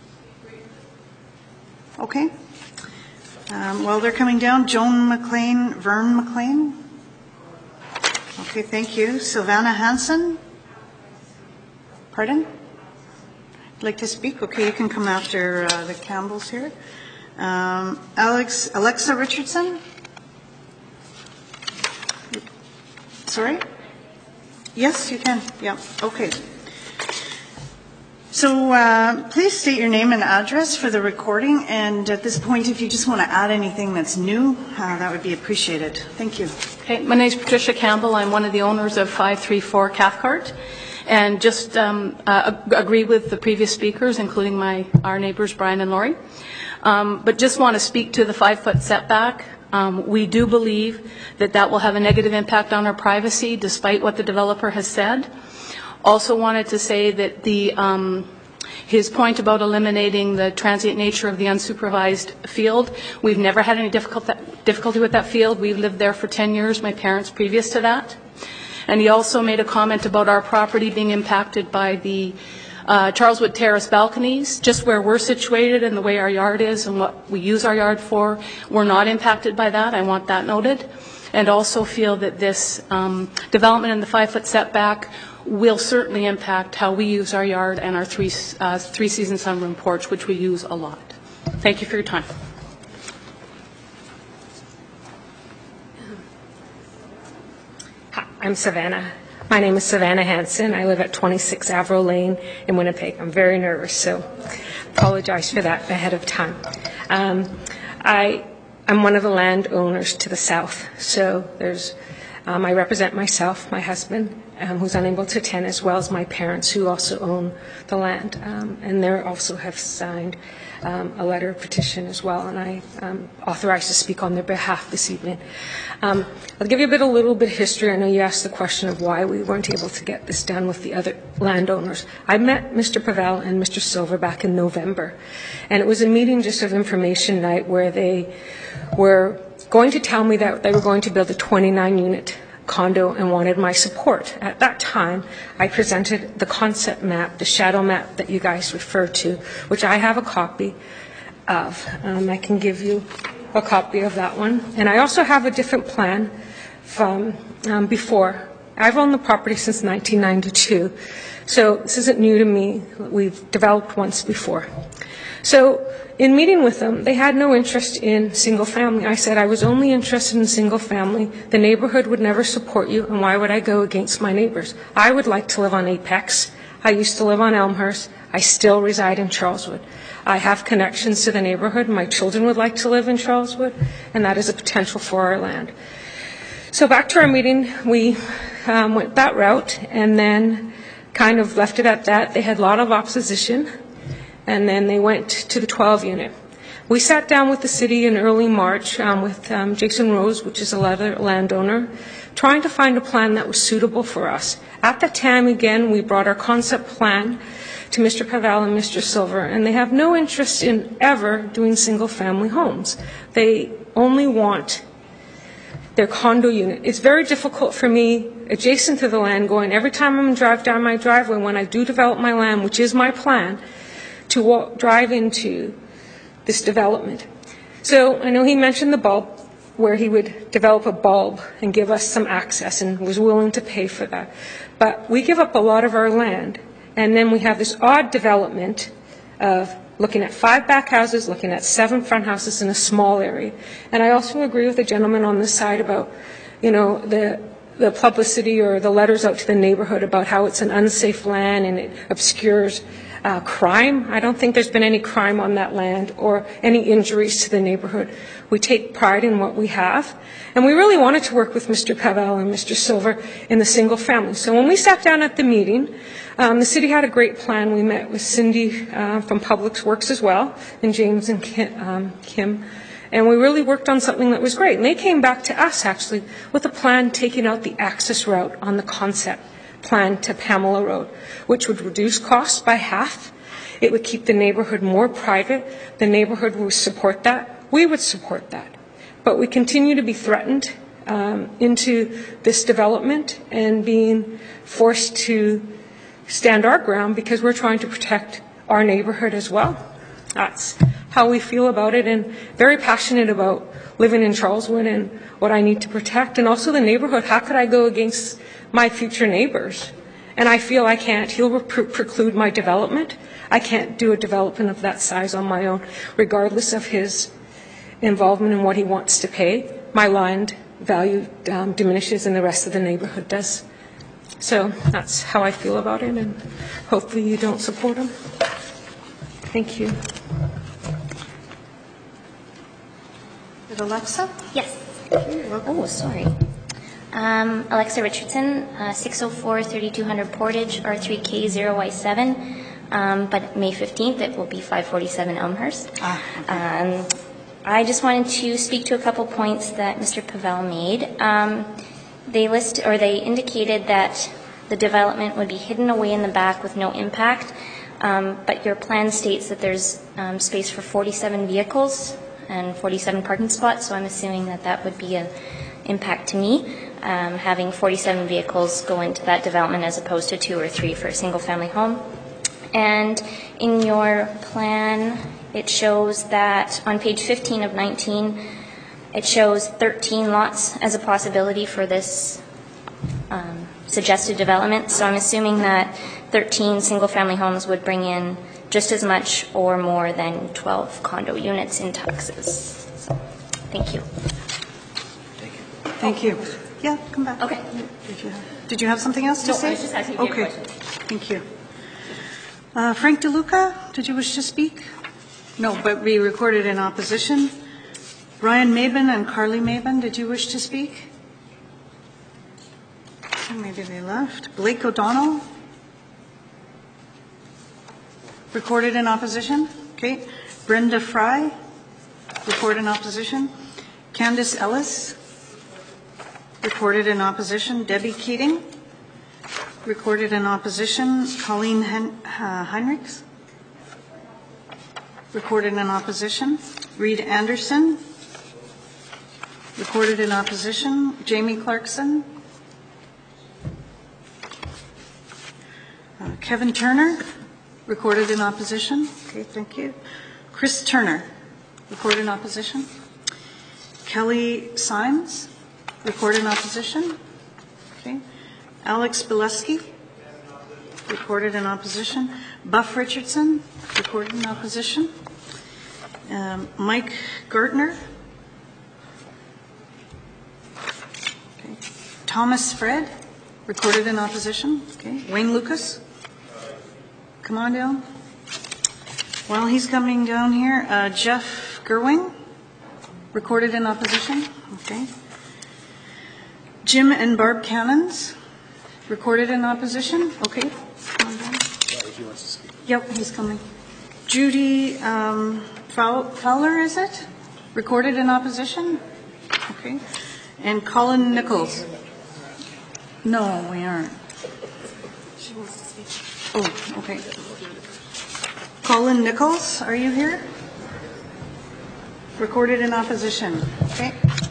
Okay. While they're coming down, Joan McLean, Vern McLean. Okay, thank you. Savannah Hansen. Pardon? Like to speak? Okay, you can come after the Campbells here. Alexa Richardson. Sorry? Yes, you can. Yeah, okay. So please state your name and address for the recording. And at this point, if you just want to add anything that's new, that would be appreciated. Thank you.
Okay, my name is Patricia Campbell. I'm one of the owners of 534 Cathcart. And just agree with the previous speakers, including our neighbors, Brian and Laurie. But just want to speak to the 5-foot setback. We do believe that will have a negative impact on our privacy, despite what the developer has said. Also wanted to say that his point about eliminating the transient nature of the unsupervised field, we've never had any difficulty with that field. We've lived there for 10 years, my parents previous to that. And he also made a comment about our property being impacted by the Charleswood Terrace balconies, just where we're situated and the way our yard is and what we use our yard for. We're not impacted by that. I want that noted. And also feel that this development in the 5-foot setback will certainly impact how we use our yard and our three-season sunroom porch, which we use a lot. Thank you for your time.
I'm Savannah. My name is Savannah Hansen. I live at 26 Avro Lane in Winnipeg. I'm very nervous, so apologize for that ahead of time. I'm one of the landowners to the south. So I represent myself, my husband, who's unable to attend, as well as my parents, who also own the land. And they also have signed a letter of petition as well, and I authorized to speak on their behalf this evening. I'll give you a little bit of history. I know you asked the question of why we weren't able to get this done with the other landowners. I met Mr. Pavel and Mr. Silver back in November, and it was a meeting just of information night where they were going to tell me that they were going to build a 29-unit condo and wanted my support. At that time, I presented the concept map, the shadow map that you guys referred to, which I have a copy of. I can give you a copy of that one. And I also have a different plan from before. I've owned the property since 1992, so this isn't new to me. We've developed once before. So in meeting with them, they had no interest in single family. I said I was only interested in single family. The neighborhood would never support you, and why would I go against my neighbors? I would like to live on Apex. I used to live on Elmhurst. I still reside in Charleswood. I have connections to the neighborhood. My children would like to live in Charleswood, and that is a potential for our land. So back to our meeting, we went that route and then kind of left it at that. They had a lot of opposition. and then they went to the 12 unit. We sat down with the city in early March with Jason Rose, which is a landowner, trying to find a plan that was suitable for us. At the time, again, we brought our concept plan to Mr. Pavel and Mr. Silver, and they have no interest in ever doing single-family homes. They only want their condo unit. It's very difficult for me, adjacent to the land, going every time I'm drive down my driveway when I do develop my land, which is my plan, to drive into this development. So I know he mentioned the bulb, where he would develop a bulb and give us some access and was willing to pay for that. But we give up a lot of our land, and then we have this odd development of looking at 5 back houses, looking at 7 front houses in a small area. And I also agree with the gentleman on this side about, the publicity or the letters out to the neighborhood about how it's an unsafe land and it obscures crime. I don't think there's been any crime on that land or any injuries to the neighborhood. We take pride in what we have. And we really wanted to work with Mr. Pavel and Mr. Silver in the single family. So when we sat down at the meeting, the city had a great plan. We met with Cindy from Public Works as well, and James and Kim. And we really worked on something that was great. And they came back to us, actually, with a plan taking out the access route on the concept plan to Pamela Road, which would reduce costs by half. It would keep the neighborhood more private. The neighborhood would support that. We would support that. But we continue to be threatened into this development and being forced to stand our ground because we're trying to protect our neighborhood as well. That's how we feel about it, and very passionate about living in Charleswood and what I need to protect, and also the neighborhood. How could I go against my future neighbors? And I feel I can't. He'll preclude my development. I can't do a development of that size on my own, regardless of his involvement in what he wants to pay. My land value diminishes and the rest of the neighborhood does. So that's how I feel about it, and hopefully you don't support him. Thank you.
Is it Alexa?
Yes. Oh, sorry. Alexa Richardson, 604 3200 Portage, R3K0Y7. But May 15th, it will be 547 Elmhurst. Okay. I just wanted to speak to a couple points that Mr. Pavel made. They indicated that the development would be hidden away in the back with no impact, but your plan states that there's space for 47 vehicles and 47 parking spots, so I'm assuming that that would be an impact to me, having 47 vehicles go into that development as opposed to 2 or 3 for a single-family home. And in your plan, it shows that on page 15 of 19, it shows 13 lots as a possibility for this suggested development. So I'm assuming that 13 single-family homes would bring in just as much or more than 12 condo units in Texas. So, thank you.
Thank you. Yeah, come back.
Okay.
Did you have something else to say?
I was just asking you a question.
Thank you. Frank DeLuca, did you wish to speak? No, but we recorded in opposition. Brian Mabin and Carly Mabin, did you wish to speak? Maybe they left. Blake O'Donnell? Recorded in opposition. Okay. Brenda Fry? Recorded in opposition. Candace Ellis? Recorded in opposition. Debbie Keating? Recorded in opposition. Colleen Heinrichs? Recorded in opposition. Reed Anderson? Recorded in opposition. Jamie Clarkson? Kevin Turner? Recorded in opposition. Okay, thank you. Chris Turner? Recorded in opposition. Kelly Symes? Recorded in opposition. Okay. Alex Bileski? Recorded in opposition. Buff Richardson? Recorded in opposition. Mike Gertner? Okay. Thomas Fred? Recorded in opposition. Okay. Wayne Lucas? Come on down. While he's coming down here, Jeff Gerwing? Recorded in opposition. Okay. Jim and Barb Cannons? Recorded in opposition. Okay. Come on down. Yep, he's coming. Judy Fowler, is it? Recorded in opposition? Okay. And Colin Nichols? No, we aren't. Oh, okay. Colin Nichols, are you here? Recorded in opposition. Okay.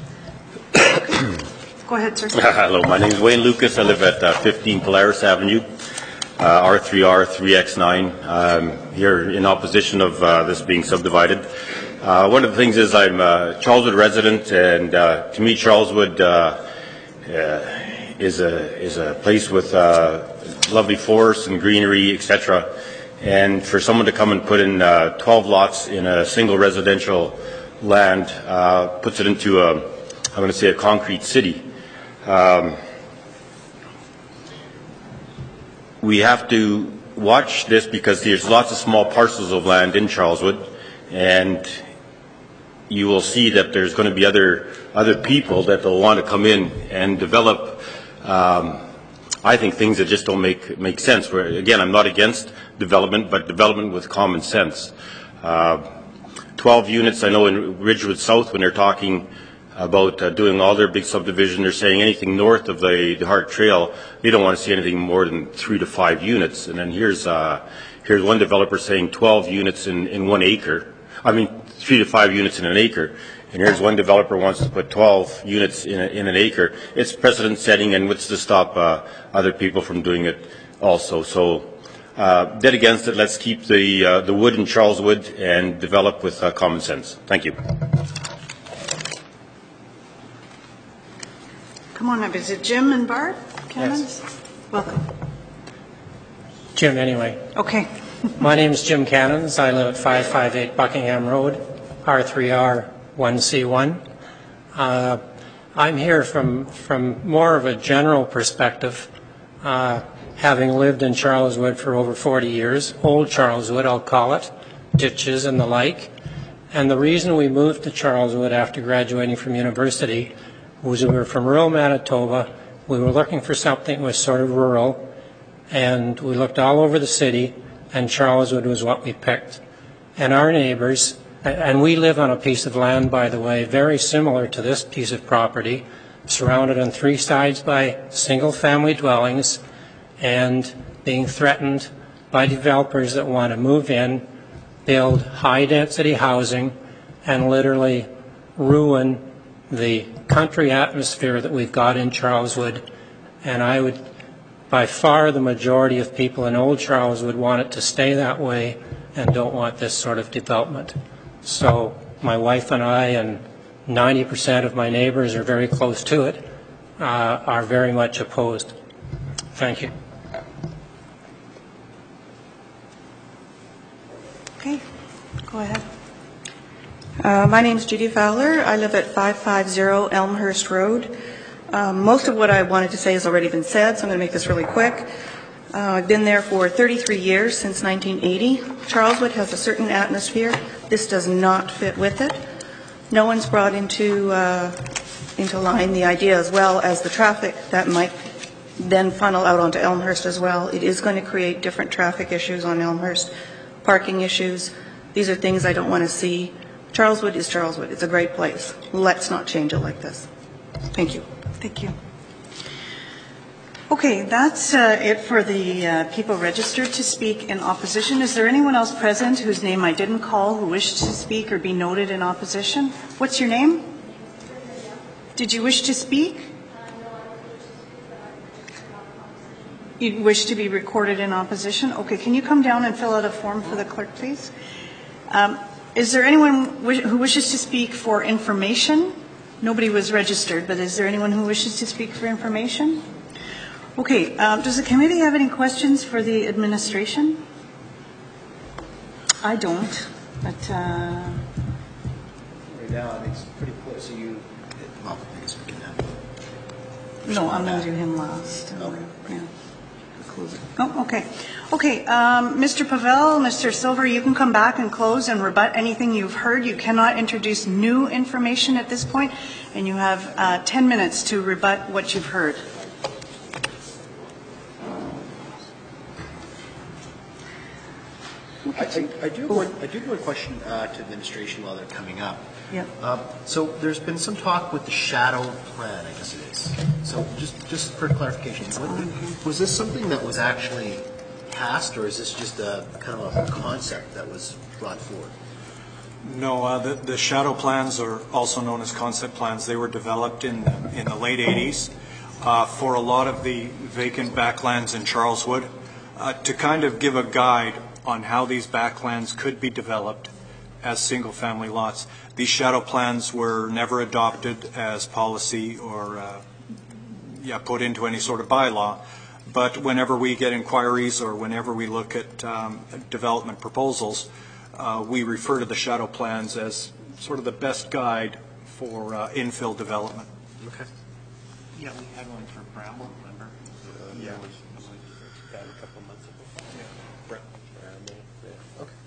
Go ahead, sir.
Hello, my name is Wayne Lucas. I live at 15 Polaris Avenue, R3R 3X9. Here in opposition of this being subdivided. One of the things is I'm a Charleswood resident, and to me Charleswood is a place with lovely forests and greenery, etc. And for someone to come and put in 12 lots in a single residential land puts it into I'm going to say a concrete city. We have to watch this because there's lots of small parcels of land in Charleswood, and you will see that there's going to be other people that will want to come in and develop. I think things that just don't make sense. Where, again, I'm not against development, but development with common sense. 12 units, I know in Ridgewood South, when they're talking about doing all their big subdivision, they're saying anything north of the Hart Trail, they don't want to see anything more than 3 to 5 units. And then here's one developer saying 12 units in 1 acre. I mean, 3 to 5 units in an acre. And here's one developer wants to put 12 units in an acre. It's precedent setting, and what's to stop other people from doing it also. So dead against it. Let's keep the wood in Charleswood and develop with common sense. Thank you.
Come on up. Is it Jim and Barb? Cannons? Yes. Welcome.
Jim, anyway.
Okay.
My name is Jim Cannons. I live at 558 Buckingham Road, R3R 1C1. I'm here from more of a general perspective, having lived in Charleswood for over 40 years, old Charleswood I'll call it, ditches and the like. And the reason we moved to Charleswood after graduating from university was we were from rural Manitoba. We were looking for something that was sort of rural, and we looked all over the city, and Charleswood was what we picked. And our neighbors, and we live on a piece of land, by the way, very similar to this piece of property, surrounded on 3 sides by single-family dwellings, and being threatened by developers that want to move in, build high-density housing, and literally ruin the country atmosphere that we've got in Charleswood. And I would, by far the majority of people in old Charleswood want it to stay that way and don't want this sort of development. So my wife and I, and 90% of my neighbors are very close to it, are very much opposed. Thank you.
Okay, go ahead. My name is Judy Fowler. I live at 550 Elmhurst Road. Most of what I wanted to say has already been said, so I'm going to make this really quick. I've been there for 33 years, since 1980. Charleswood has a certain atmosphere. This does not fit with it. No one's brought into line the idea as well as the traffic that might then funnel out onto Elmhurst as well. It is going to create different traffic issues on Elmhurst, parking issues. These are things I don't want to see. Charleswood is Charleswood. It's a great place. Let's not change it like this. Thank you.
Thank you. Okay, that's it for the people registered to speak in opposition. Is there anyone else present whose name I didn't call who wished to speak or be noted in opposition? What's your name? Did you wish to speak? You wish to be recorded in opposition? Okay, can you come down and fill out a form for the clerk, please? Is there anyone who wishes to speak for information? Nobody was registered, but is there anyone who wishes to speak for information? Okay, does the committee have any questions for the administration? I don't, but...
Right now, it's pretty close. So you... Well, I guess we can have...
No, I'm going to do him last.
Okay.
Yeah. Close it. Oh, okay. Okay, Mr. Pavel, Mr. Silver, you can come back and close and rebut anything you've heard. You cannot introduce new information at this point, and you have 10 minutes to rebut what you've heard.
I do have one question to administration while they're coming up.
Yep.
So there's been some talk with the shadow plan, I guess it is. So just for clarification, was this something that was actually passed, or is this just a kind of a concept that was brought forward?
No, the shadow plans are also known as concept plans. They were developed in the late 80s for a lot of the vacant backlands in Charleswood to kind of give a guide on how these backlands could be developed as single-family lots. These shadow plans were never adopted as policy or put into any sort of bylaw. But whenever we get inquiries or whenever we look at development proposals, we refer to the shadow plans as sort of the best guide for infill development.
Okay.
Yeah, we had one for Bramble, remember?
Yeah.
It was a couple months ago.
Yeah. Bramble. Yeah. Okay.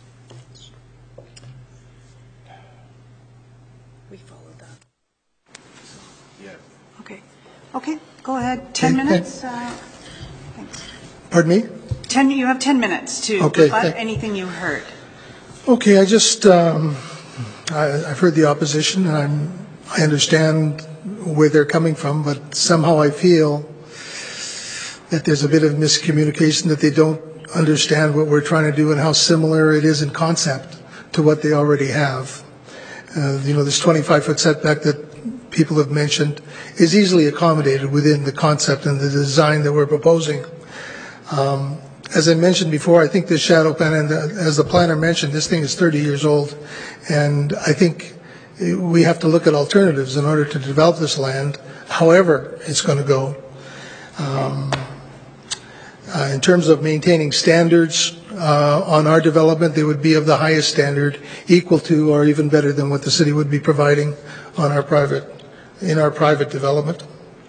We followed that.
Yeah.
Okay. Okay, go ahead. 10 minutes.
Pardon me?
You have 10 minutes to rebut anything you heard.
Okay, I just, I've heard the opposition, and I understand where they're coming from, but somehow I feel that there's a bit of miscommunication, that they don't understand what we're trying to do and how similar it is in concept to what they already have. This 25-foot setback that people have mentioned is easily accommodated within the concept and the design that we're proposing. As I mentioned before, I think this shadow plan, and as the planner mentioned, this thing is 30 years old, and I think we have to look at alternatives in order to develop this land, however it's going to go. In terms of maintaining standards on our development, they would be of the highest standard, equal to or even better than what the city would be providing on our private development.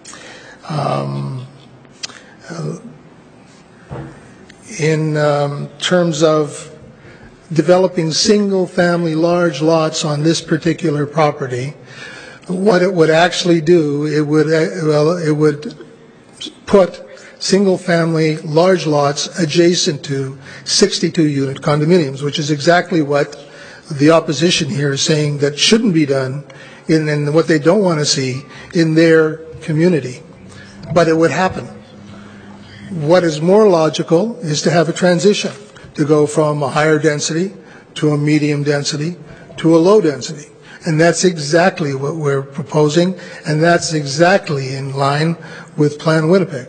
In terms of developing single-family large lots on this particular property, what it would actually do, it would put single-family large lots adjacent to 62-unit condominiums, which is exactly what the opposition here is saying that shouldn't be done and what they don't want to see in their community. But it would happen. What is more logical is to have a transition, to go from a higher density to a medium density to a low density. And that's exactly what we're proposing, and that's exactly in line with Plan Winnipeg.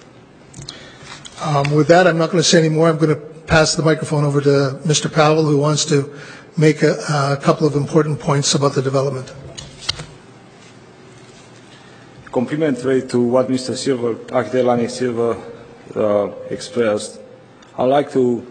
With that, I'm not going to say any more. I'm going to pass the microphone over to Mr. Powell, who wants to make a couple of important points about the development.
Complementary to what Mr. Silver, Architect Lani Silver, expressed, I'd like to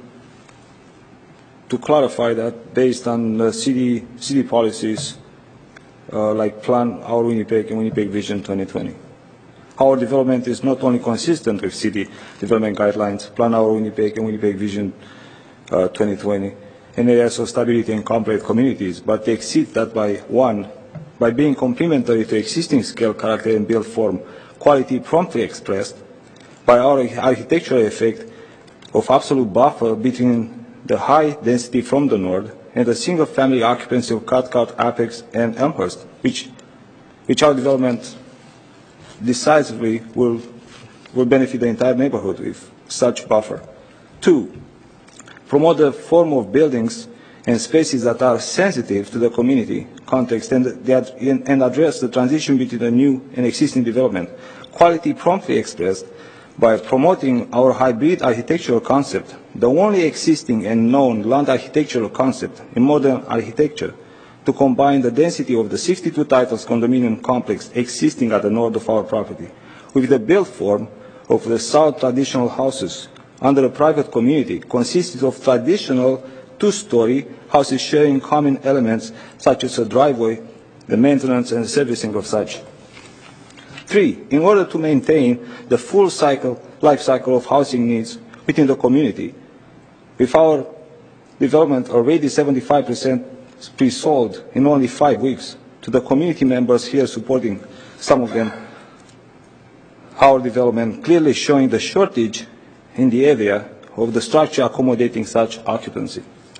clarify that based on city policies like Plan Our Winnipeg and Winnipeg Vision 2020. Our development is not only consistent with city development guidelines, Plan Our Winnipeg and Winnipeg Vision 2020, in areas of stability and complete communities, but they exceed that by being complementary to existing scale, character, and build form, quality promptly expressed, by our architectural effect of absolute buffer between the high density from the north and the single-family occupancy of Cathcart, Apex, and Elmhurst, which our development decisively will benefit the entire neighborhood with such buffer. 2, promote the form of buildings and spaces that are sensitive to the community context and address the transition between the new and existing development. Quality promptly expressed by promoting our hybrid architectural concept, the only existing and known land architectural concept in modern architecture, to combine the density of the 62 titles condominium complex existing at the north of our property with the built form of the south traditional houses under a private community consisting of traditional two-story houses sharing common elements such as a driveway, the maintenance and servicing of such. 3, in order to maintain the full life cycle of housing needs within the community, with our development already 75% pre-sold in only 5 weeks, to the community members here supporting some of them, our development clearly showing the shortage in the area of the structure accommodating such occupancy.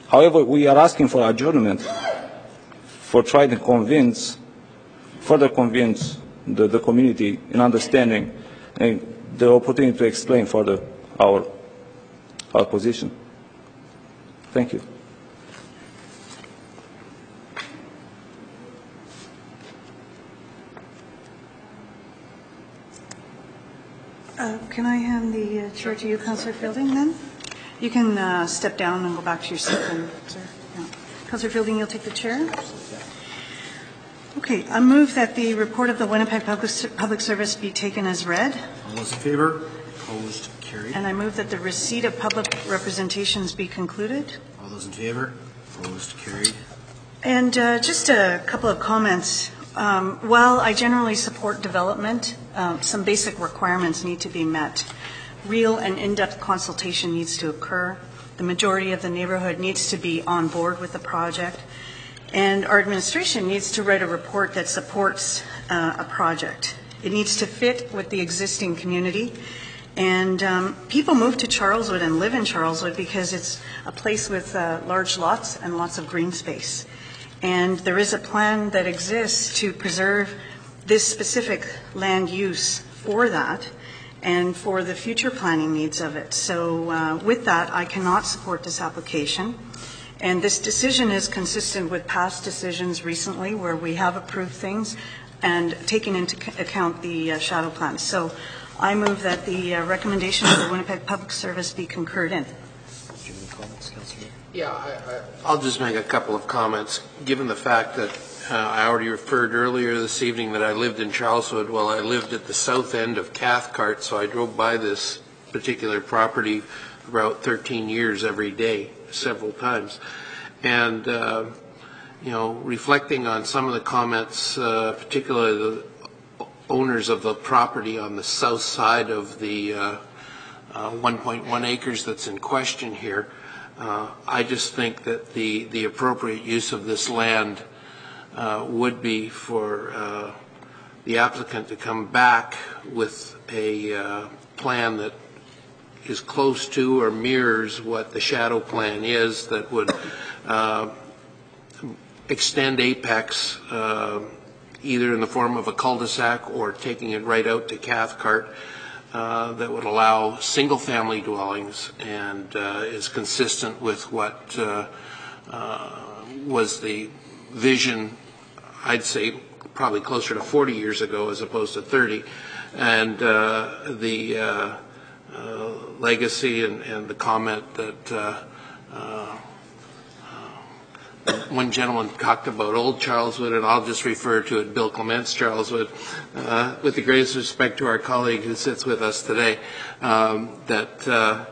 However, we are asking for adjournment for trying to further convince the community in understanding and the opportunity to explain further our position. Thank you.
Can I hand the chair to you, Councillor Fielding, then? You can step down and go back to your seat, then, sir. Yeah. Councillor Fielding, you'll take the chair. Okay, I move that the report of the Winnipeg Public Service be taken as read.
All those in favor? Opposed? Carried.
And I move that the receipt of public representations be concluded.
All those in favor? Opposed? Carried.
And just a couple of comments. While I generally support development, some basic requirements need to be met. Real and in-depth consultation needs to occur. The majority of the neighborhood needs to be on board with the project. And our administration needs to write a report that supports a project. It needs to fit with the existing community. And people move to Charleswood and live in Charleswood because it's a place with large lots and lots of green space. And there is a plan that exists to preserve this specific land use for that and for the future planning needs of it. So with that, I cannot support this application. And this decision is consistent with past decisions recently where we have approved things and taken into account the shadow plans. So I move that the recommendation of the Winnipeg Public Service be concurred in.
Yeah, I'll just make a couple of comments. Given the fact that I already referred earlier this evening that I lived in Charleswood, well, I lived at the south end of Cathcart, so I drove by this particular property for about 13 years every day, several times. And, you know, reflecting on some of the comments, particularly the owners of the property on the south side of the 1.1 acres that's in question here, I just think that the appropriate use of this land would be for the applicant to come back with a plan that is close to or mirrors what the shadow plan is, that would extend Apex either in the form of a cul-de-sac or taking it right out to Cathcart, that would allow single-family dwellings and is consistent with what was the vision, I'd say probably closer to 40 years ago as opposed to 30, and the legacy and the comment that one gentleman talked about old Charleswood, and I'll just refer to it, Bill Clement's Charleswood, with the greatest respect to our colleague who sits with us today, that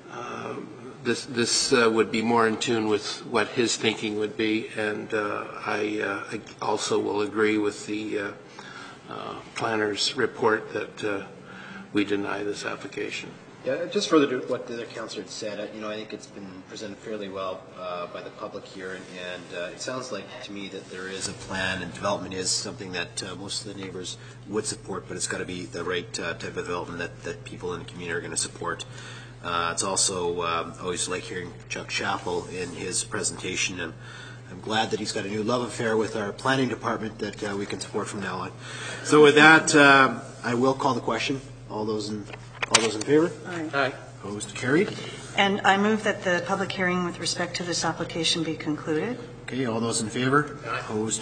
this would be more in tune with what his thinking would be, and I also will agree with the planner's report that we deny this application.
Yeah, just further to what the other councillor had said, you know, I think it's been presented fairly well by the public here, and it sounds like to me that there is a plan, and development is something that most of the neighbors would support, but it's got to be the right type of development that people in the community are going to support. It's also always like hearing Chuck Chappell in his presentation, and I'm glad that he's got a new love affair with our planning department that we can support from now on. So with that, I will call the question. All those in favor?
Aye.
Aye. Opposed? Carried.
And I move that the public hearing with respect to this application be concluded.
Okay, all those in favor? Aye. Opposed?